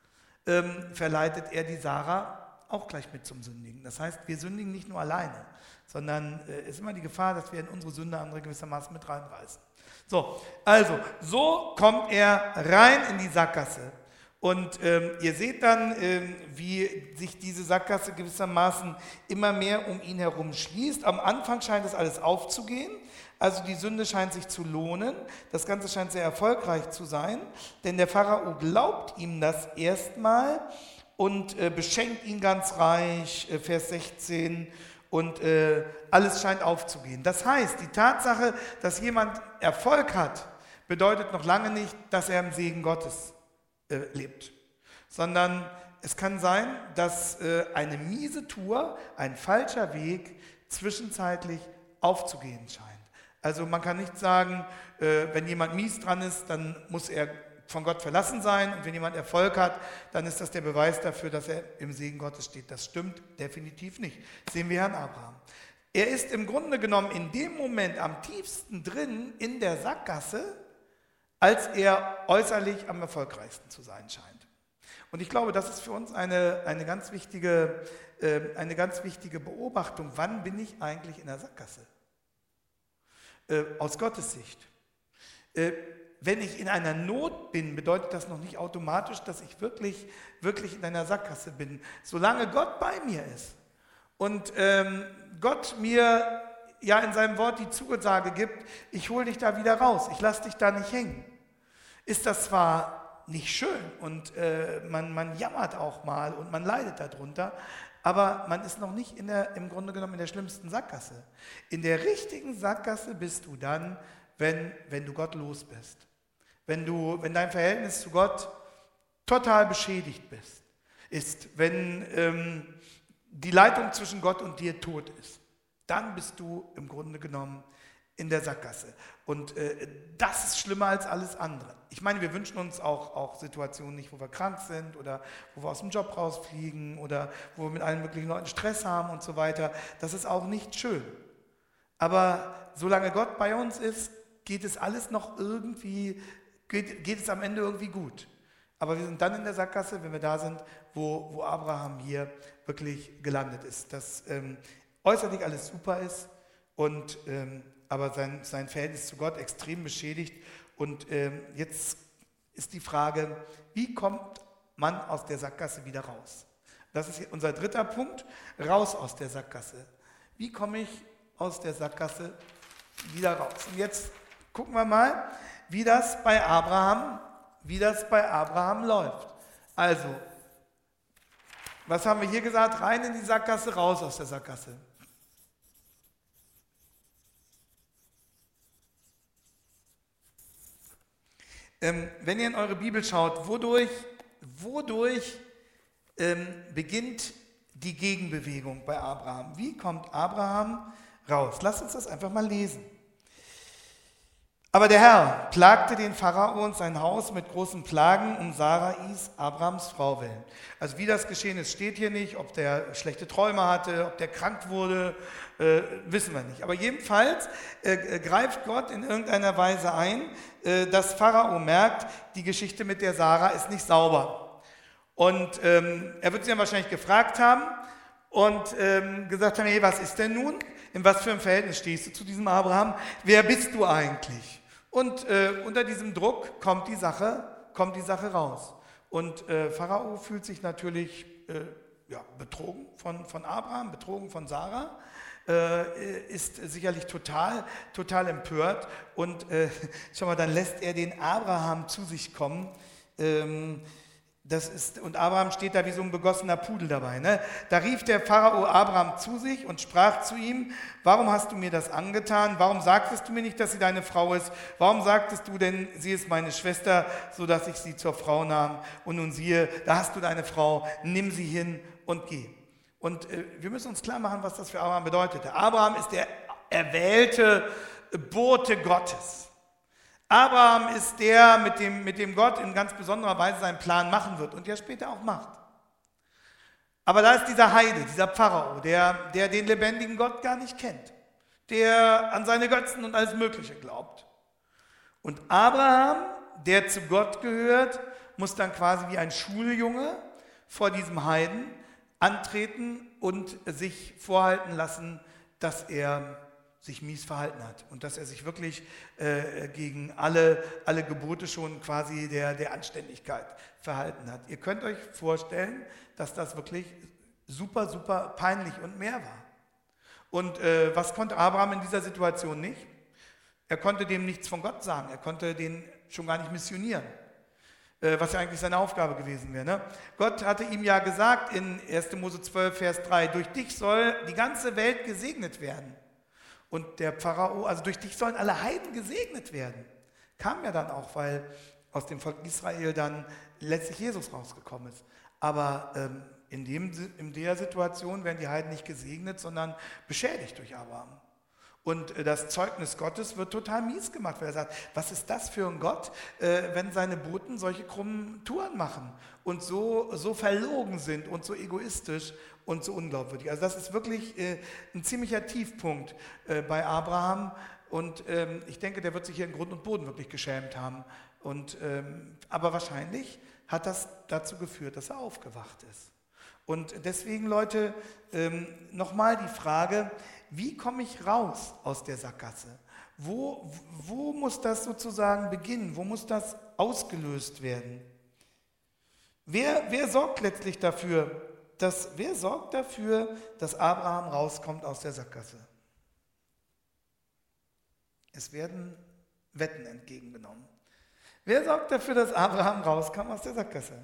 S1: verleitet er die Sarah auch gleich mit zum Sündigen. Das heißt, wir sündigen nicht nur alleine, sondern es ist immer die Gefahr, dass wir in unsere Sünde andere gewissermaßen mit reinreißen. So, also, so kommt er rein in die Sackgasse. Und ihr seht dann, wie sich diese Sackgasse gewissermaßen immer mehr um ihn herum schließt. Am Anfang scheint es alles aufzugehen, also die Sünde scheint sich zu lohnen. Das Ganze scheint sehr erfolgreich zu sein, denn der Pharao glaubt ihm das erstmal und beschenkt ihn ganz reich, Vers 16, und alles scheint aufzugehen. Das heißt, die Tatsache, dass jemand Erfolg hat, bedeutet noch lange nicht, dass er im Segen Gottes lebt, sondern es kann sein, dass eine miese Tour, ein falscher Weg zwischenzeitlich aufzugehen scheint. Also man kann nicht sagen, wenn jemand mies dran ist, dann muss er von Gott verlassen sein, und wenn jemand Erfolg hat, dann ist das der Beweis dafür, dass er im Segen Gottes steht. Das stimmt definitiv nicht. Das sehen wir Herrn Abraham. Er ist im Grunde genommen in dem Moment am tiefsten drin in der Sackgasse, als er äußerlich am erfolgreichsten zu sein scheint. Und ich glaube, das ist für uns eine ganz wichtige Beobachtung. Wann bin ich eigentlich in der Sackgasse? Aus Gottes Sicht. Wenn ich in einer Not bin, bedeutet das noch nicht automatisch, dass ich wirklich in einer Sackgasse bin. Solange Gott bei mir ist und Gott mir ja in seinem Wort die Zusage gibt, ich hole dich da wieder raus, ich lasse dich da nicht hängen, ist das zwar nicht schön und man jammert auch mal und man leidet darunter, aber man ist noch nicht im Grunde genommen in der schlimmsten Sackgasse. In der richtigen Sackgasse bist du dann, wenn du Gott los bist. Wenn dein Verhältnis zu Gott total beschädigt ist, wenn die Leitung zwischen Gott und dir tot ist, dann bist du im Grunde genommen in der Sackgasse. Und das ist schlimmer als alles andere. Ich meine, wir wünschen uns auch Situationen nicht, wo wir krank sind oder wo wir aus dem Job rausfliegen oder wo wir mit allen möglichen Leuten Stress haben und so weiter. Das ist auch nicht schön. Aber solange Gott bei uns ist, geht es alles noch irgendwie, geht es am Ende irgendwie gut. Aber wir sind dann in der Sackgasse, wenn wir da sind, wo Abraham hier wirklich gelandet ist. Dass äußerlich alles super ist, und aber sein Verhältnis zu Gott extrem beschädigt. Und jetzt ist die Frage, wie kommt man aus der Sackgasse wieder raus? Das ist unser dritter Punkt, raus aus der Sackgasse. Wie komme ich aus der Sackgasse wieder raus? Und jetzt gucken wir mal, wie das bei Abraham läuft. Also, was haben wir hier gesagt? Rein in die Sackgasse, raus aus der Sackgasse. Wenn ihr in eure Bibel schaut, wodurch beginnt die Gegenbewegung bei Abraham? Wie kommt Abraham raus? Lasst uns das einfach mal lesen. Aber der Herr plagte den Pharao und sein Haus mit großen Plagen um Sarais, Abrams Frau willen. Also wie das geschehen ist, steht hier nicht, ob der schlechte Träume hatte, ob der krank wurde, wissen wir nicht. Aber jedenfalls greift Gott in irgendeiner Weise ein, dass Pharao merkt, die Geschichte mit der Sarah ist nicht sauber. Und er wird sie dann wahrscheinlich gefragt haben und gesagt haben, hey, was ist denn nun? In was für einem Verhältnis stehst du zu diesem Abraham? Wer bist du eigentlich? Und unter diesem Druck kommt die Sache raus. Und Pharao fühlt sich natürlich betrogen von Abraham, betrogen von Sarah, ist sicherlich total empört. Und schau mal, dann lässt er den Abraham zu sich kommen. Und Abraham steht da wie so ein begossener Pudel dabei. Ne? Da rief der Pharao Abraham zu sich und sprach zu ihm, warum hast du mir das angetan? Warum sagtest du mir nicht, dass sie deine Frau ist? Warum sagtest du denn, sie ist meine Schwester, sodass ich sie zur Frau nahm? Und nun siehe, da hast du deine Frau, nimm sie hin und geh. Und wir müssen uns klar machen, was das für Abraham bedeutete. Abraham ist der erwählte Bote Gottes. Abraham ist der, mit dem Gott in ganz besonderer Weise seinen Plan machen wird und der später auch macht. Aber da ist dieser Heide, dieser Pharao, der den lebendigen Gott gar nicht kennt, der an seine Götzen und alles Mögliche glaubt. Und Abraham, der zu Gott gehört, muss dann quasi wie ein Schuljunge vor diesem Heiden antreten und sich vorhalten lassen, dass er sich mies verhalten hat und dass er sich wirklich gegen alle Gebote schon quasi der Anständigkeit verhalten hat. Ihr könnt euch vorstellen, dass das wirklich super peinlich und mehr war. Und was konnte Abraham in dieser Situation nicht? Er konnte dem nichts von Gott sagen, er konnte den schon gar nicht missionieren, was ja eigentlich seine Aufgabe gewesen wäre. Ne? Gott hatte ihm ja gesagt in 1. Mose 12, Vers 3, durch dich soll die ganze Welt gesegnet werden. Und der Pharao, also durch dich sollen alle Heiden gesegnet werden. Kam ja dann auch, weil aus dem Volk Israel dann letztlich Jesus rausgekommen ist. Aber in der Situation werden die Heiden nicht gesegnet, sondern beschädigt durch Abraham. Und das Zeugnis Gottes wird total mies gemacht, weil er sagt, was ist das für ein Gott, wenn seine Boten solche krummen Touren machen und so verlogen sind und so egoistisch und so unglaubwürdig. Also das ist wirklich ein ziemlicher Tiefpunkt bei Abraham und ich denke, der wird sich hier in Grund und Boden wirklich geschämt haben. Aber wahrscheinlich hat das dazu geführt, dass er aufgewacht ist. Und deswegen, Leute, nochmal die Frage, wie komme ich raus aus der Sackgasse? Wo muss das sozusagen beginnen? Wo muss das ausgelöst werden? Wer sorgt letztlich dafür, dass Abraham rauskommt aus der Sackgasse? Es werden Wetten entgegengenommen. Wer sorgt dafür, dass Abraham rauskommt aus der Sackgasse?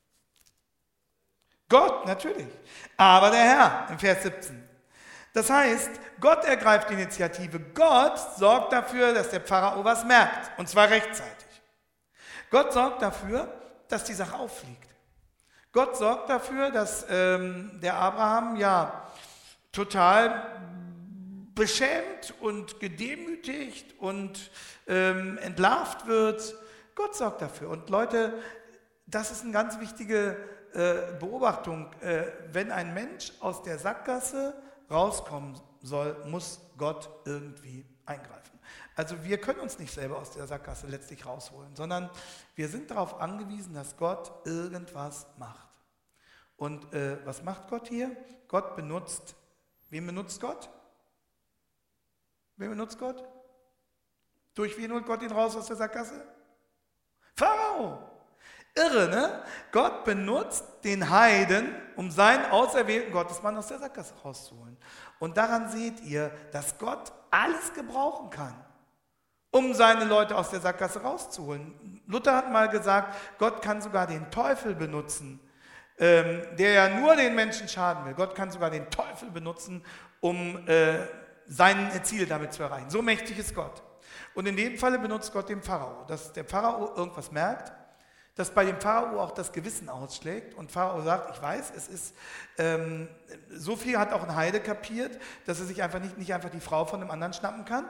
S1: Gott, natürlich. Aber der Herr, im Vers 17. Das heißt, Gott ergreift die Initiative. Gott sorgt dafür, dass der Pharao was merkt, und zwar rechtzeitig. Gott sorgt dafür, dass die Sache auffliegt. Gott sorgt dafür, dass der Abraham ja total beschämt und gedemütigt und entlarvt wird. Gott sorgt dafür. Und Leute, das ist eine ganz wichtige Beobachtung. Wenn ein Mensch aus der Sackgasse rauskommen soll, muss Gott irgendwie eingreifen. Also wir können uns nicht selber aus der Sackgasse letztlich rausholen, sondern wir sind darauf angewiesen, dass Gott irgendwas macht. Und was macht Gott hier? Wen benutzt Gott? Wen benutzt Gott? Durch wen holt Gott ihn raus aus der Sackgasse? Pharao! Irre, ne? Gott benutzt den Heiden, um seinen auserwählten Gottesmann aus der Sackgasse rauszuholen. Und daran seht ihr, dass Gott alles gebrauchen kann, um seine Leute aus der Sackgasse rauszuholen. Luther hat mal gesagt, Gott kann sogar den Teufel benutzen, der ja nur den Menschen schaden will. Gott kann sogar den Teufel benutzen, um sein Ziel damit zu erreichen. So mächtig ist Gott. Und in dem Falle benutzt Gott den Pharao, dass der Pharao irgendwas merkt, dass bei dem Pharao auch das Gewissen ausschlägt und Pharao sagt, ich weiß, es ist, so viel hat auch ein Heide kapiert, dass er sich einfach nicht einfach die Frau von einem anderen schnappen kann.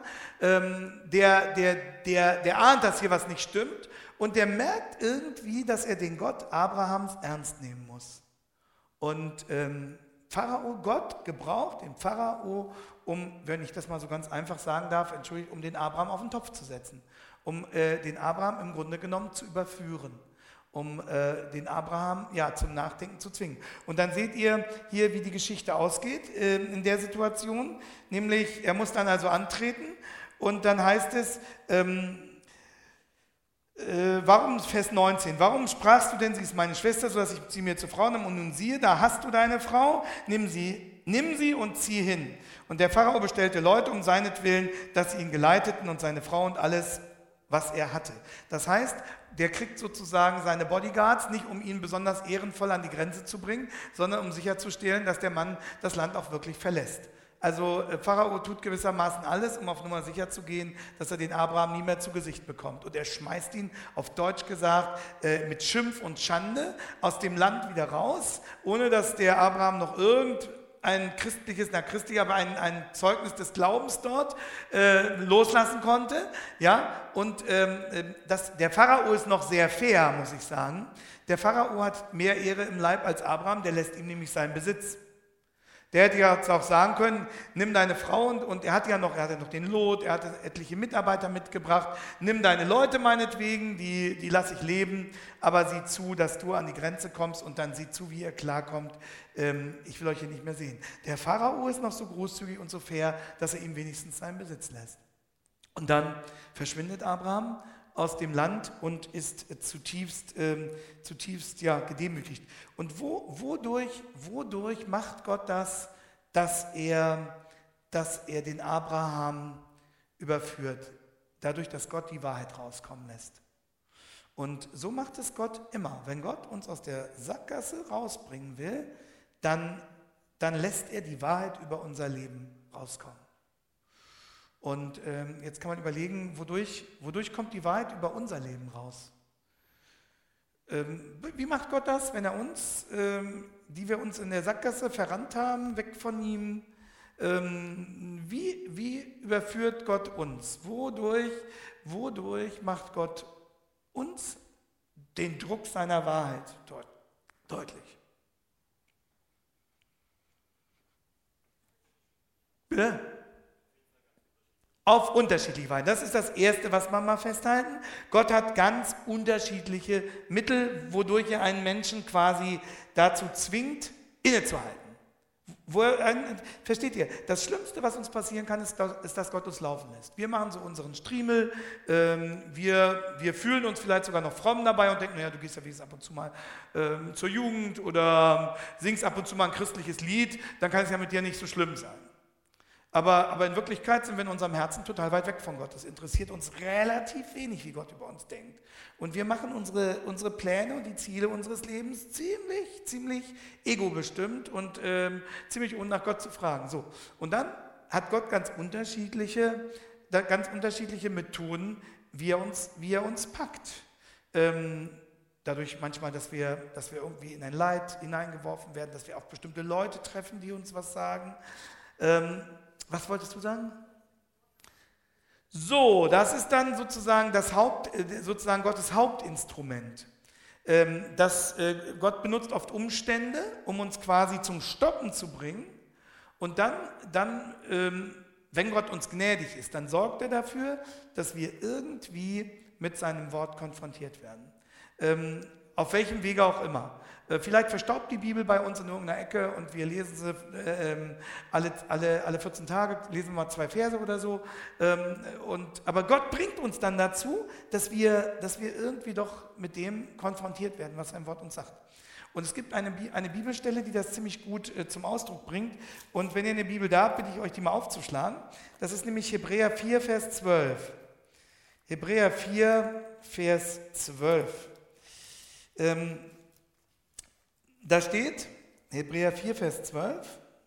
S1: Der ahnt, dass hier was nicht stimmt und der merkt irgendwie, dass er den Gott Abrahams ernst nehmen muss. Und Gott gebraucht den Pharao, um, wenn ich das mal so ganz einfach sagen darf, um den Abraham auf den Topf zu setzen, um den Abraham im Grunde genommen zu überführen, um den Abraham zum Nachdenken zu zwingen. Und dann seht ihr hier, wie die Geschichte ausgeht in der Situation, nämlich er muss dann also antreten und dann heißt es, Vers 19, warum sprachst du denn, sie ist meine Schwester, sodass ich sie mir zur Frau nehme und nun siehe, da hast du deine Frau, nimm sie und zieh hin. Und der Pharao bestellte Leute um seinetwillen, dass sie ihn geleiteten und seine Frau und alles, was er hatte. Das heißt, der kriegt sozusagen seine Bodyguards nicht, um ihn besonders ehrenvoll an die Grenze zu bringen, sondern um sicherzustellen, dass der Mann das Land auch wirklich verlässt. Also Pharao tut gewissermaßen alles, um auf Nummer sicher zu gehen, dass er den Abraham nie mehr zu Gesicht bekommt. Und er schmeißt ihn, auf Deutsch gesagt, mit Schimpf und Schande aus dem Land wieder raus, ohne dass der Abraham noch ein Zeugnis des Glaubens dort loslassen konnte. Ja? Und der Pharao ist noch sehr fair, muss ich sagen. Der Pharao hat mehr Ehre im Leib als Abraham, der lässt ihm nämlich seinen Besitz. Der hätte ja auch sagen können, nimm deine Frau und er hatte ja noch den Lot, er hatte etliche Mitarbeiter mitgebracht, nimm deine Leute meinetwegen, die lasse ich leben, aber sieh zu, dass du an die Grenze kommst und dann sieh zu, wie ihr klarkommt, ich will euch hier nicht mehr sehen. Der Pharao ist noch so großzügig und so fair, dass er ihm wenigstens seinen Besitz lässt. Und dann verschwindet Abraham aus dem Land und ist zutiefst gedemütigt. Und wodurch macht Gott das, dass er den Abraham überführt? Dadurch, dass Gott die Wahrheit rauskommen lässt. Und so macht es Gott immer. Wenn Gott uns aus der Sackgasse rausbringen will, dann lässt er die Wahrheit über unser Leben rauskommen. Und jetzt kann man überlegen, wodurch kommt die Wahrheit über unser Leben raus? Wie macht Gott das, wenn er uns, die wir uns in der Sackgasse verrannt haben, weg von ihm, wie überführt Gott uns? Wodurch macht Gott uns den Druck seiner Wahrheit deutlich? Bitte? Auf unterschiedliche Weise. Das ist das Erste, was wir mal festhalten. Gott hat ganz unterschiedliche Mittel, wodurch er einen Menschen quasi dazu zwingt, innezuhalten. Versteht ihr? Das Schlimmste, was uns passieren kann, ist, dass Gott uns laufen lässt. Wir machen so unseren Striemel, wir fühlen uns vielleicht sogar noch fromm dabei und denken, naja, du gehst ja wenigstens ab und zu mal zur Jugend oder singst ab und zu mal ein christliches Lied, dann kann es ja mit dir nicht so schlimm sein. Aber in Wirklichkeit sind wir in unserem Herzen total weit weg von Gott. Es interessiert uns relativ wenig, wie Gott über uns denkt. Und wir machen unsere Pläne und die Ziele unseres Lebens ziemlich egobestimmt und ziemlich ohne nach Gott zu fragen. So. Und dann hat Gott ganz unterschiedliche Methoden, wie er uns packt. Dadurch manchmal, dass wir irgendwie in ein Leid hineingeworfen werden, dass wir auf bestimmte Leute treffen, die uns was sagen. Was wolltest du sagen? So, das ist dann sozusagen Gottes Hauptinstrument. Gott benutzt oft Umstände, um uns quasi zum Stoppen zu bringen. Und dann, wenn Gott uns gnädig ist, dann sorgt er dafür, dass wir irgendwie mit seinem Wort konfrontiert werden. Auf welchem Wege auch immer. Vielleicht verstaubt die Bibel bei uns in irgendeiner Ecke und wir lesen sie alle 14 Tage, lesen wir mal 2 Verse oder so. Aber Gott bringt uns dann dazu, dass wir irgendwie doch mit dem konfrontiert werden, was sein Wort uns sagt. Und es gibt eine Bibelstelle, die das ziemlich gut zum Ausdruck bringt. Und wenn ihr eine Bibel da habt, bitte ich euch, die mal aufzuschlagen. Das ist nämlich Hebräer 4, Vers 12. Hebräer 4, Vers 12. Da steht, Hebräer 4, Vers 12,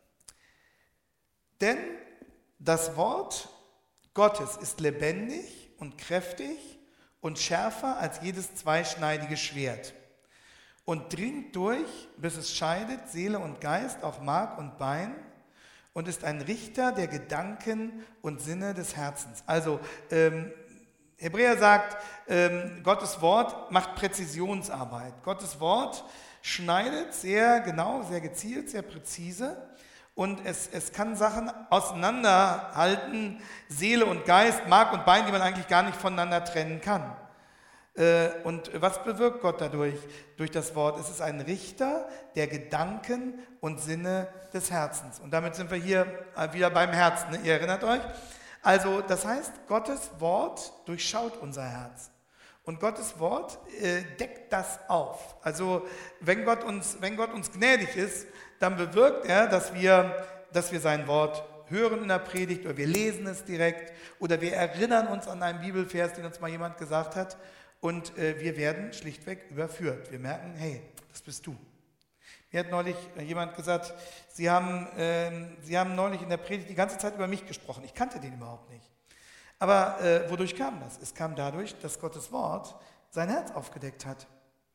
S1: denn das Wort Gottes ist lebendig und kräftig und schärfer als jedes zweischneidige Schwert und dringt durch, bis es scheidet Seele und Geist, auch Mark und Bein und ist ein Richter der Gedanken und Sinne des Herzens. Also Hebräer sagt, Gottes Wort macht Präzisionsarbeit. Gottes Wort schneidet sehr genau, sehr gezielt, sehr präzise und es kann Sachen auseinanderhalten, Seele und Geist, Mark und Bein, die man eigentlich gar nicht voneinander trennen kann. Und was bewirkt Gott dadurch, durch das Wort? Es ist ein Richter der Gedanken und Sinne des Herzens. Und damit sind wir hier wieder beim Herzen, ne? Ihr erinnert euch? Also das heißt, Gottes Wort durchschaut unser Herz. Und Gottes Wort deckt das auf. Also wenn Gott uns gnädig ist, dann bewirkt er, dass wir sein Wort hören in der Predigt oder wir lesen es direkt oder wir erinnern uns an einen Bibelvers, den uns mal jemand gesagt hat und wir werden schlichtweg überführt. Wir merken, hey, das bist du. Mir hat neulich jemand gesagt, Sie haben neulich in der Predigt die ganze Zeit über mich gesprochen. Ich kannte den überhaupt nicht. Aber wodurch kam das? Es kam dadurch, dass Gottes Wort sein Herz aufgedeckt hat.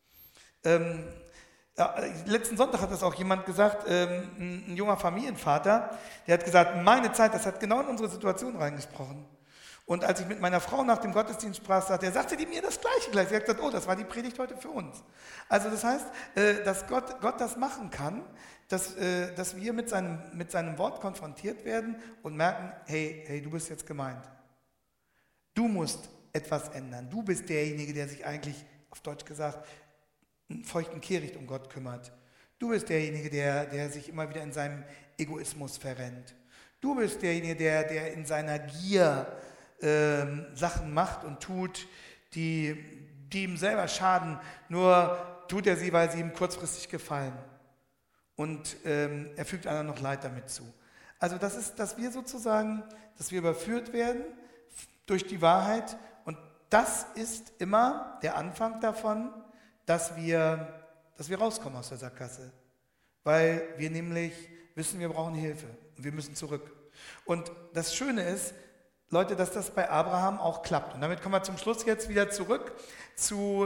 S1: Letzten Sonntag hat das auch jemand gesagt, ein junger Familienvater, der hat gesagt, meine Zeit, das hat genau in unsere Situation reingesprochen. Und als ich mit meiner Frau nach dem Gottesdienst sprach, sagte die mir das Gleiche gleich. Sie hat gesagt, oh, das war die Predigt heute für uns. Also das heißt, dass Gott das machen kann, dass wir mit seinem Wort konfrontiert werden und merken, hey, du bist jetzt gemeint. Du musst etwas ändern. Du bist derjenige, der sich eigentlich, auf Deutsch gesagt, einen feuchten Kehricht um Gott kümmert. Du bist derjenige, der sich immer wieder in seinem Egoismus verrennt. Du bist derjenige, der in seiner Gier Sachen macht und tut, die ihm selber schaden, nur tut er sie, weil sie ihm kurzfristig gefallen. Und er fügt anderen noch Leid damit zu. Also das ist, dass wir überführt werden durch die Wahrheit und das ist immer der Anfang davon, dass wir rauskommen aus der Sackgasse. Weil wir nämlich wissen, wir brauchen Hilfe und wir müssen zurück. Und das Schöne ist, Leute, dass das bei Abraham auch klappt. Und damit kommen wir zum Schluss jetzt wieder zurück zu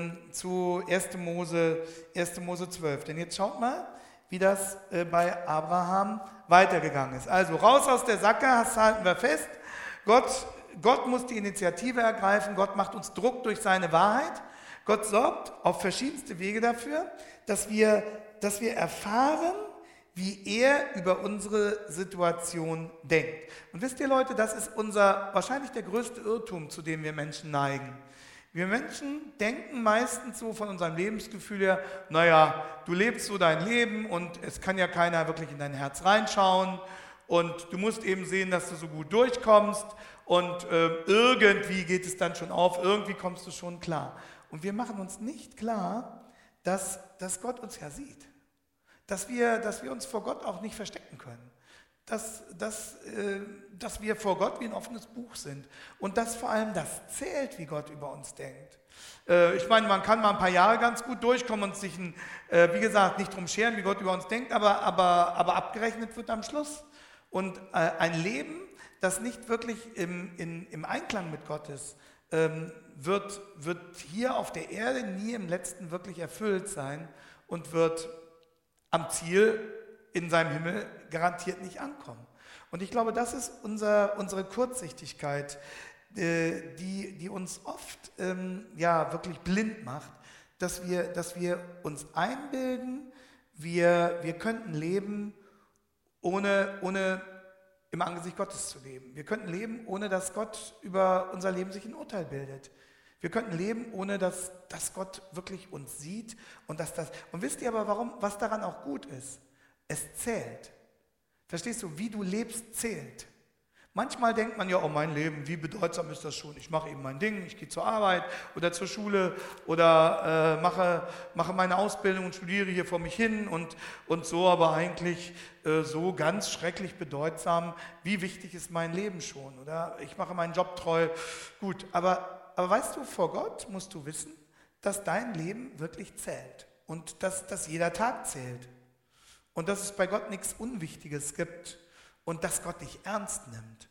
S1: 1. Mose 12. Denn jetzt schaut mal, wie das bei Abraham weitergegangen ist. Also raus aus der Sackgasse, halten wir fest. Gott muss die Initiative ergreifen. Gott macht uns Druck durch seine Wahrheit. Gott sorgt auf verschiedenste Wege dafür, dass wir erfahren, wie er über unsere Situation denkt. Und wisst ihr Leute, das ist wahrscheinlich der größte Irrtum, zu dem wir Menschen neigen. Wir Menschen denken meistens so von unserem Lebensgefühl her, naja, du lebst so dein Leben und es kann ja keiner wirklich in dein Herz reinschauen und du musst eben sehen, dass du so gut durchkommst und irgendwie geht es dann schon auf, irgendwie kommst du schon klar. Und wir machen uns nicht klar, dass Gott uns ja sieht. Dass wir uns vor Gott auch nicht verstecken können. Dass wir vor Gott wie ein offenes Buch sind. Und dass vor allem das zählt, wie Gott über uns denkt. Ich meine, man kann mal ein paar Jahre ganz gut durchkommen und sich, wie gesagt, nicht drum scheren, wie Gott über uns denkt, aber abgerechnet wird am Schluss. Und ein Leben, das nicht wirklich im Einklang mit Gott ist, wird hier auf der Erde nie im Letzten wirklich erfüllt sein und wird am Ziel in seinem Himmel garantiert nicht ankommen. Und ich glaube, das ist unsere Kurzsichtigkeit, die uns oft wirklich blind macht, dass wir uns einbilden, wir könnten leben, ohne im Angesicht Gottes zu leben. Wir könnten leben, ohne dass Gott über unser Leben sich ein Urteil bildet. Wir könnten leben, ohne dass Gott wirklich uns sieht und und wisst ihr aber, was daran auch gut ist? Es zählt. Verstehst du, wie du lebst, zählt. Manchmal denkt man ja, oh mein Leben, wie bedeutsam ist das schon? Ich mache eben mein Ding, ich gehe zur Arbeit oder zur Schule oder mache meine Ausbildung und studiere hier vor mich hin und so, aber eigentlich so ganz schrecklich bedeutsam, wie wichtig ist mein Leben schon? Oder ich mache meinen Job treu. Gut, aber weißt du, vor Gott musst du wissen, dass dein Leben wirklich zählt und dass jeder Tag zählt und dass es bei Gott nichts Unwichtiges gibt und dass Gott dich ernst nimmt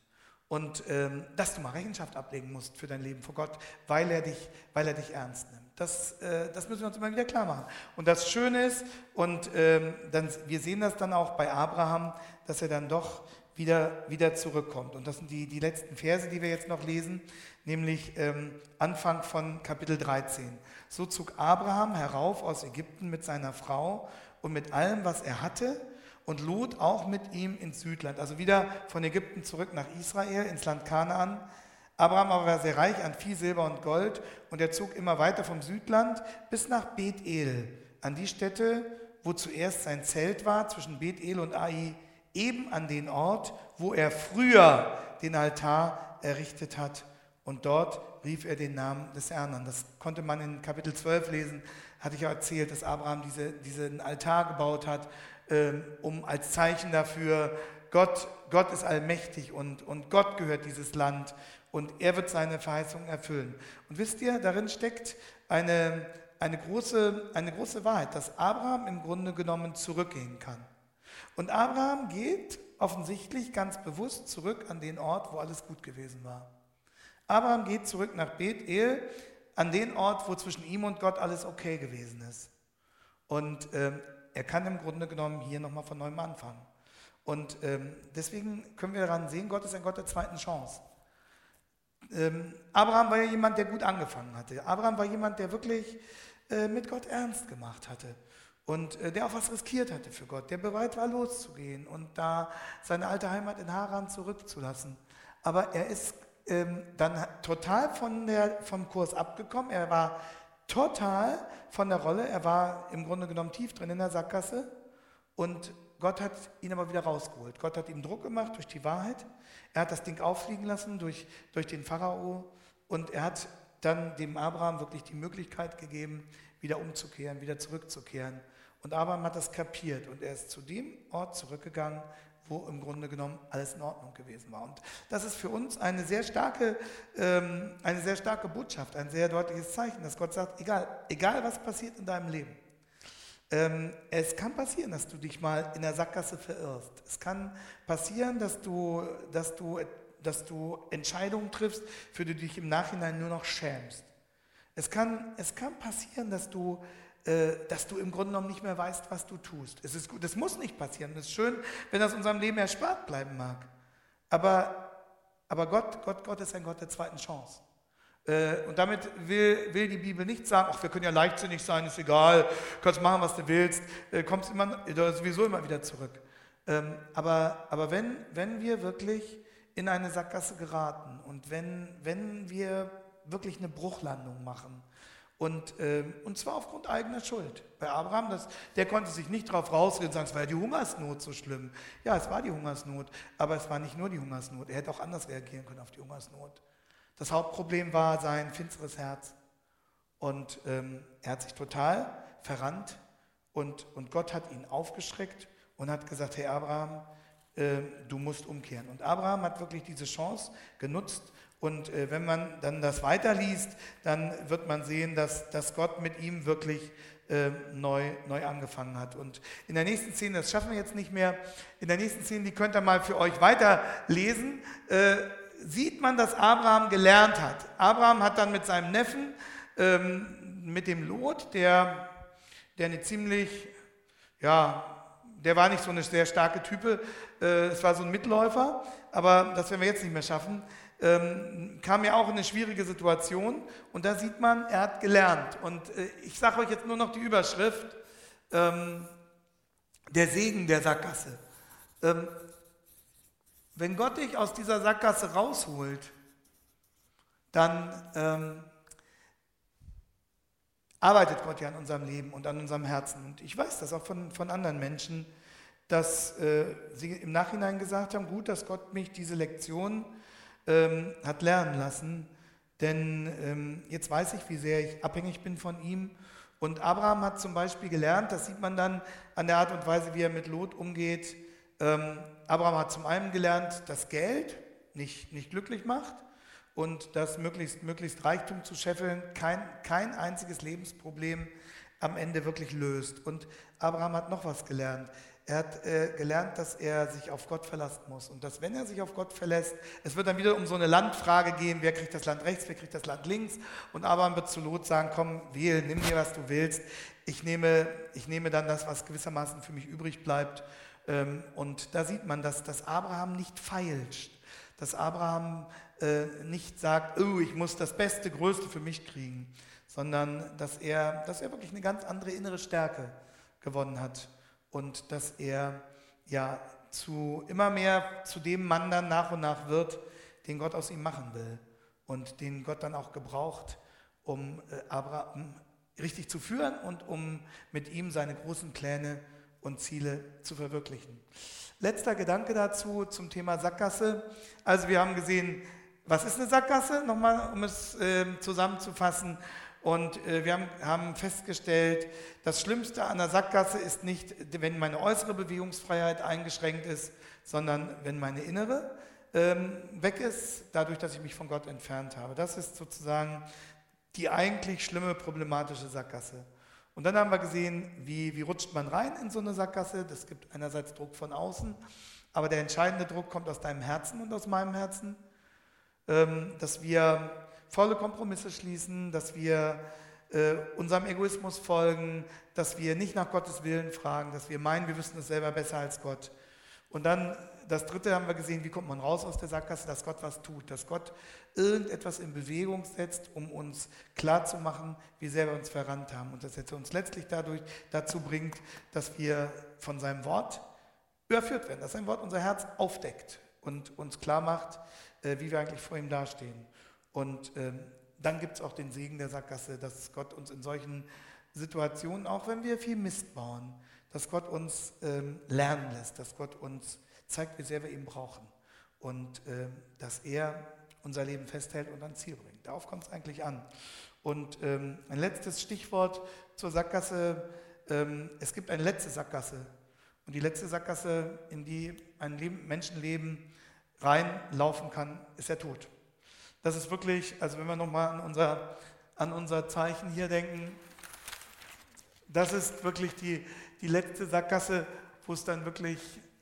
S1: Und dass du mal Rechenschaft ablegen musst für dein Leben vor Gott, weil er dich ernst nimmt. Das müssen wir uns immer wieder klar machen. Und das Schöne ist, und wir sehen das dann auch bei Abraham, dass er dann doch wieder zurückkommt. Und das sind die letzten Verse, die wir jetzt noch lesen, nämlich Anfang von Kapitel 13. So zog Abraham herauf aus Ägypten mit seiner Frau und mit allem, was er hatte, und Lot auch mit ihm ins Südland, also wieder von Ägypten zurück nach Israel, ins Land Kanaan. Abraham aber war sehr reich an Vieh, Silber und Gold, und er zog immer weiter vom Südland bis nach Bethel, an die Stätte, wo zuerst sein Zelt war, zwischen Bethel und Ai, eben an den Ort, wo er früher den Altar errichtet hat. Und dort rief er den Namen des Herrn an. Das konnte man in Kapitel 12 lesen, hatte ich ja erzählt, dass Abraham diesen Altar gebaut hat, um als Zeichen dafür, Gott ist allmächtig und Gott gehört dieses Land und er wird seine Verheißungen erfüllen. Und wisst ihr, darin steckt eine große Wahrheit, dass Abraham im Grunde genommen zurückgehen kann. Und Abraham geht offensichtlich ganz bewusst zurück an den Ort, wo alles gut gewesen war. Abraham geht zurück nach Bethel, an den Ort, wo zwischen ihm und Gott alles okay gewesen ist. Und er kann im Grunde genommen hier nochmal von neuem anfangen. Und deswegen können wir daran sehen, Gott ist ein Gott der zweiten Chance. Abraham war ja jemand, der gut angefangen hatte. Abraham war jemand, der wirklich mit Gott ernst gemacht hatte. Und der auch was riskiert hatte für Gott, der bereit war loszugehen und da seine alte Heimat in Haran zurückzulassen. Aber er ist dann total vom Kurs abgekommen, er war total von der Rolle, er war im Grunde genommen tief drin in der Sackgasse und Gott hat ihn aber wieder rausgeholt. Gott hat ihm Druck gemacht durch die Wahrheit, er hat das Ding auffliegen lassen durch den Pharao und er hat dann dem Abraham wirklich die Möglichkeit gegeben, wieder umzukehren, wieder zurückzukehren. Und Abraham hat das kapiert und er ist zu dem Ort zurückgegangen, wo im Grunde genommen alles in Ordnung gewesen war. Und das ist für uns eine sehr starke Botschaft, ein sehr deutliches Zeichen, dass Gott sagt, egal was passiert in deinem Leben, es kann passieren, dass du dich mal in der Sackgasse verirrst. Es kann passieren, dass du Entscheidungen triffst, für die du dich im Nachhinein nur noch schämst. Es kann passieren, dass du im Grunde genommen nicht mehr weißt, was du tust. Es ist gut, das muss nicht passieren. Es ist schön, wenn das unserem Leben erspart bleiben mag. Aber Gott ist ein Gott der zweiten Chance. Und damit will die Bibel nicht sagen, ach, wir können ja leichtsinnig sein, ist egal, kannst machen, was du willst, kommst sowieso immer wieder zurück. Aber wenn wir wirklich in eine Sackgasse geraten und wenn wir wirklich eine Bruchlandung machen, und zwar aufgrund eigener Schuld. Bei Abraham, der konnte sich nicht darauf rausreden und sagen, es war ja die Hungersnot so schlimm. Ja, es war die Hungersnot, aber es war nicht nur die Hungersnot. Er hätte auch anders reagieren können auf die Hungersnot. Das Hauptproblem war sein finsteres Herz. Und er hat sich total verrannt und Gott hat ihn aufgeschreckt und hat gesagt, hey Abraham, du musst umkehren. Und Abraham hat wirklich diese Chance genutzt. Und wenn man dann das weiterliest, dann wird man sehen, dass Gott mit ihm wirklich neu angefangen hat. Und in der nächsten Szene, das schaffen wir jetzt nicht mehr, in der nächsten Szene, die könnt ihr mal für euch weiterlesen, sieht man, dass Abraham gelernt hat. Abraham hat dann mit seinem Neffen, mit dem Lot, der eine ziemlich, der war nicht so eine sehr starke Type, es war so ein Mitläufer, aber das werden wir jetzt nicht mehr schaffen, kam ja auch in eine schwierige Situation und da sieht man, er hat gelernt. Und ich sage euch jetzt nur noch die Überschrift, der Segen der Sackgasse. Wenn Gott dich aus dieser Sackgasse rausholt, dann arbeitet Gott ja an unserem Leben und an unserem Herzen. Und ich weiß das auch von anderen Menschen, dass sie im Nachhinein gesagt haben, gut, dass Gott mich diese Lektion hat lernen lassen, denn jetzt weiß ich, wie sehr ich abhängig bin von ihm. Und Abraham hat zum Beispiel gelernt, das sieht man dann an der Art und Weise, wie er mit Lot umgeht. Abraham hat zum einen gelernt, dass Geld nicht glücklich macht und dass möglichst Reichtum zu scheffeln kein einziges Lebensproblem am Ende wirklich löst. Und Abraham hat noch was gelernt. Er hat gelernt, dass er sich auf Gott verlassen muss und dass, wenn er sich auf Gott verlässt, es wird dann wieder um so eine Landfrage gehen, wer kriegt das Land rechts, wer kriegt das Land links, und Abraham wird zu Lot sagen, komm, wähl, nimm dir, was du willst, ich nehme dann das, was gewissermaßen für mich übrig bleibt. Und da sieht man, dass Abraham nicht feilscht, dass Abraham nicht sagt, oh, ich muss das Beste, Größte für mich kriegen, sondern dass er wirklich eine ganz andere innere Stärke gewonnen hat und dass er ja immer mehr zu dem Mann dann nach und nach wird, den Gott aus ihm machen will und den Gott dann auch gebraucht, um Abraham richtig zu führen und um mit ihm seine großen Pläne und Ziele zu verwirklichen. Letzter Gedanke dazu zum Thema Sackgasse. Also wir haben gesehen, was ist eine Sackgasse? Nochmal, um es zusammenzufassen. Und wir haben festgestellt, das Schlimmste an der Sackgasse ist nicht, wenn meine äußere Bewegungsfreiheit eingeschränkt ist, sondern wenn meine innere weg ist, dadurch, dass ich mich von Gott entfernt habe. Das ist sozusagen die eigentlich schlimme, problematische Sackgasse. Und dann haben wir gesehen, wie rutscht man rein in so eine Sackgasse. Das gibt einerseits Druck von außen, aber der entscheidende Druck kommt aus deinem Herzen und aus meinem Herzen, dass wir volle Kompromisse schließen, dass wir unserem Egoismus folgen, dass wir nicht nach Gottes Willen fragen, dass wir meinen, wir wüssten es selber besser als Gott. Und dann das Dritte haben wir gesehen, wie kommt man raus aus der Sackgasse, dass Gott was tut, dass Gott irgendetwas in Bewegung setzt, um uns klarzumachen, wie sehr wir uns verrannt haben und dass er uns letztlich dadurch dazu bringt, dass wir von seinem Wort überführt werden, dass sein Wort unser Herz aufdeckt und uns klar macht, wie wir eigentlich vor ihm dastehen. Und dann gibt es auch den Segen der Sackgasse, dass Gott uns in solchen Situationen, auch wenn wir viel Mist bauen, dass Gott uns lernen lässt, dass Gott uns zeigt, wie sehr wir ihn brauchen und dass er unser Leben festhält und ans Ziel bringt. Darauf kommt es eigentlich an. Und ein letztes Stichwort zur Sackgasse. Es gibt eine letzte Sackgasse. Und die letzte Sackgasse, in die ein Menschenleben reinlaufen kann, ist der Tod. Das ist wirklich, also wenn wir nochmal an unser Zeichen hier denken, das ist wirklich die letzte Sackgasse, wo es dann wirklich,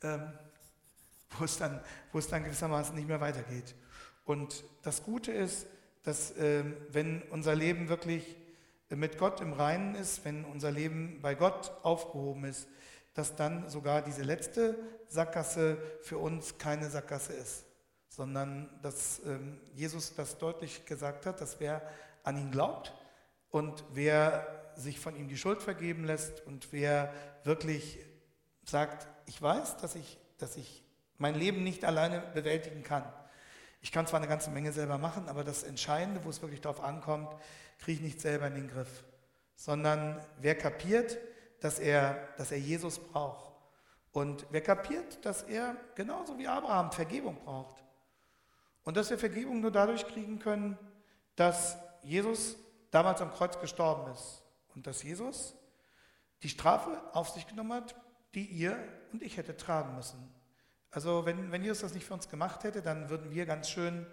S1: wo es dann gewissermaßen nicht mehr weitergeht. Und das Gute ist, dass wenn unser Leben wirklich mit Gott im Reinen ist, wenn unser Leben bei Gott aufgehoben ist, dass dann sogar diese letzte Sackgasse für uns keine Sackgasse ist, sondern dass Jesus das deutlich gesagt hat, dass wer an ihn glaubt und wer sich von ihm die Schuld vergeben lässt und wer wirklich sagt, ich weiß, dass ich mein Leben nicht alleine bewältigen kann. Ich kann zwar eine ganze Menge selber machen, aber das Entscheidende, wo es wirklich darauf ankommt, kriege ich nicht selber in den Griff, sondern wer kapiert, dass er Jesus braucht und wer kapiert, dass er genauso wie Abraham Vergebung braucht und dass wir Vergebung nur dadurch kriegen können, dass Jesus damals am Kreuz gestorben ist und dass Jesus die Strafe auf sich genommen hat, die ihr und ich hätte tragen müssen. Also wenn Jesus das nicht für uns gemacht hätte, dann würden wir ganz schön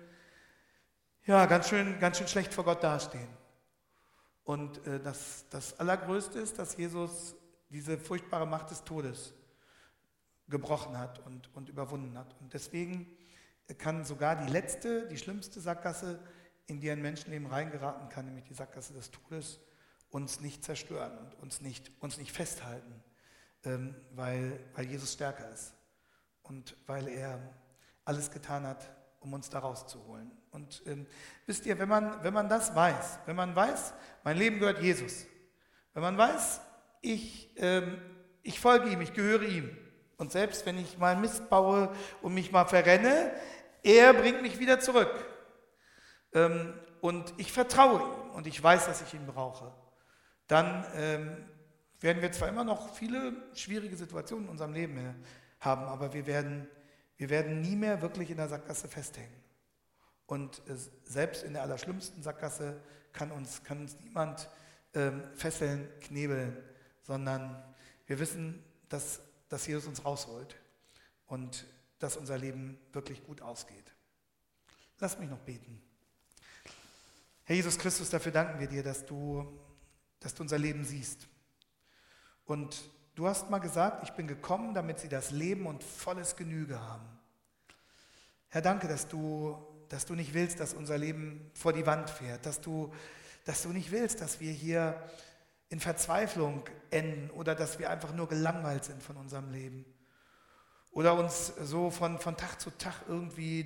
S1: schlecht vor Gott dastehen. Und das Allergrößte ist, dass Jesus diese furchtbare Macht des Todes gebrochen hat und überwunden hat. Und deswegen kann sogar die schlimmste Sackgasse, in die ein Menschenleben reingeraten kann, nämlich die Sackgasse des Todes, uns nicht zerstören und uns nicht festhalten, weil Jesus stärker ist und weil er alles getan hat, um uns da rauszuholen. Und wisst ihr, wenn man das weiß, wenn man weiß, mein Leben gehört Jesus, wenn man weiß, ich folge ihm, ich gehöre ihm und selbst wenn ich mal Mist baue und mich mal verrenne, er bringt mich wieder zurück und ich vertraue ihm und ich weiß, dass ich ihn brauche, dann werden wir zwar immer noch viele schwierige Situationen in unserem Leben haben, aber wir werden nie mehr wirklich in der Sackgasse festhängen. Und selbst in der allerschlimmsten Sackgasse kann uns niemand fesseln, knebeln, sondern wir wissen, dass Jesus uns rausholt und dass unser Leben wirklich gut ausgeht. Lass mich noch beten. Herr Jesus Christus, dafür danken wir dir, dass du unser Leben siehst und du hast mal gesagt, ich bin gekommen, damit sie das Leben und volles Genüge haben. Herr, danke, dass du nicht willst, dass unser Leben vor die Wand fährt, dass du nicht willst, dass wir hier in Verzweiflung enden oder dass wir einfach nur gelangweilt sind von unserem Leben oder uns so von Tag zu Tag irgendwie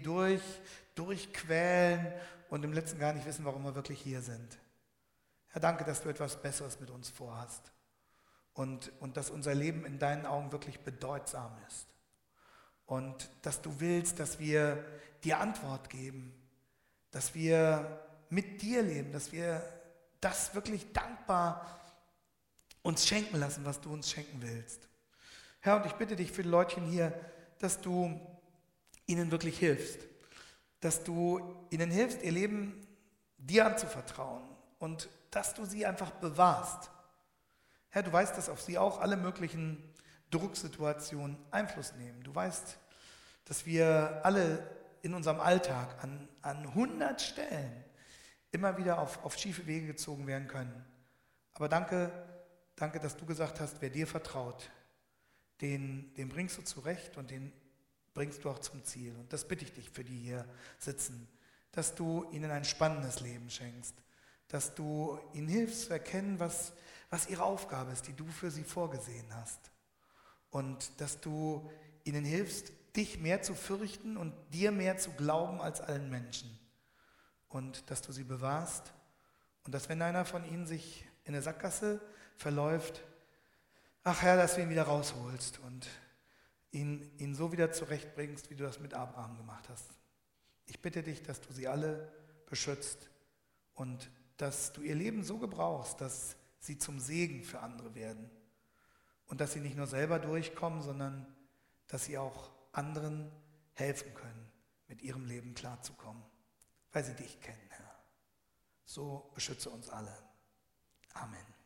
S1: durchquälen und im Letzten gar nicht wissen, warum wir wirklich hier sind. Herr, danke, dass du etwas Besseres mit uns vorhast und dass unser Leben in deinen Augen wirklich bedeutsam ist und dass du willst, dass wir dir Antwort geben, dass wir mit dir leben, dass wir das wirklich dankbar uns schenken lassen, was du uns schenken willst. Herr, und ich bitte dich für die Leutchen hier, dass du ihnen wirklich hilfst, dass du ihnen hilfst, ihr Leben dir anzuvertrauen und dass du sie einfach bewahrst. Herr, du weißt, dass auf sie auch alle möglichen Drucksituationen Einfluss nehmen. Du weißt, dass wir alle in unserem Alltag an 100 Stellen immer wieder auf schiefe Wege gezogen werden können. Aber danke, dass du gesagt hast, wer dir vertraut, den bringst du zurecht und den bringst du auch zum Ziel. Und das bitte ich dich für die hier sitzen, dass du ihnen ein spannendes Leben schenkst, dass du ihnen hilfst zu erkennen, was ihre Aufgabe ist, die du für sie vorgesehen hast. Und dass du ihnen hilfst, dich mehr zu fürchten und dir mehr zu glauben als allen Menschen. Und dass du sie bewahrst und dass, wenn einer von ihnen sich in eine Sackgasse verläuft, ach Herr, dass du ihn wieder rausholst und ihn so wieder zurechtbringst, wie du das mit Abraham gemacht hast. Ich bitte dich, dass du sie alle beschützt und dass du ihr Leben so gebrauchst, dass sie zum Segen für andere werden und dass sie nicht nur selber durchkommen, sondern dass sie auch anderen helfen können, mit ihrem Leben klarzukommen, weil sie dich kennen, Herr. So beschütze uns alle. Amen.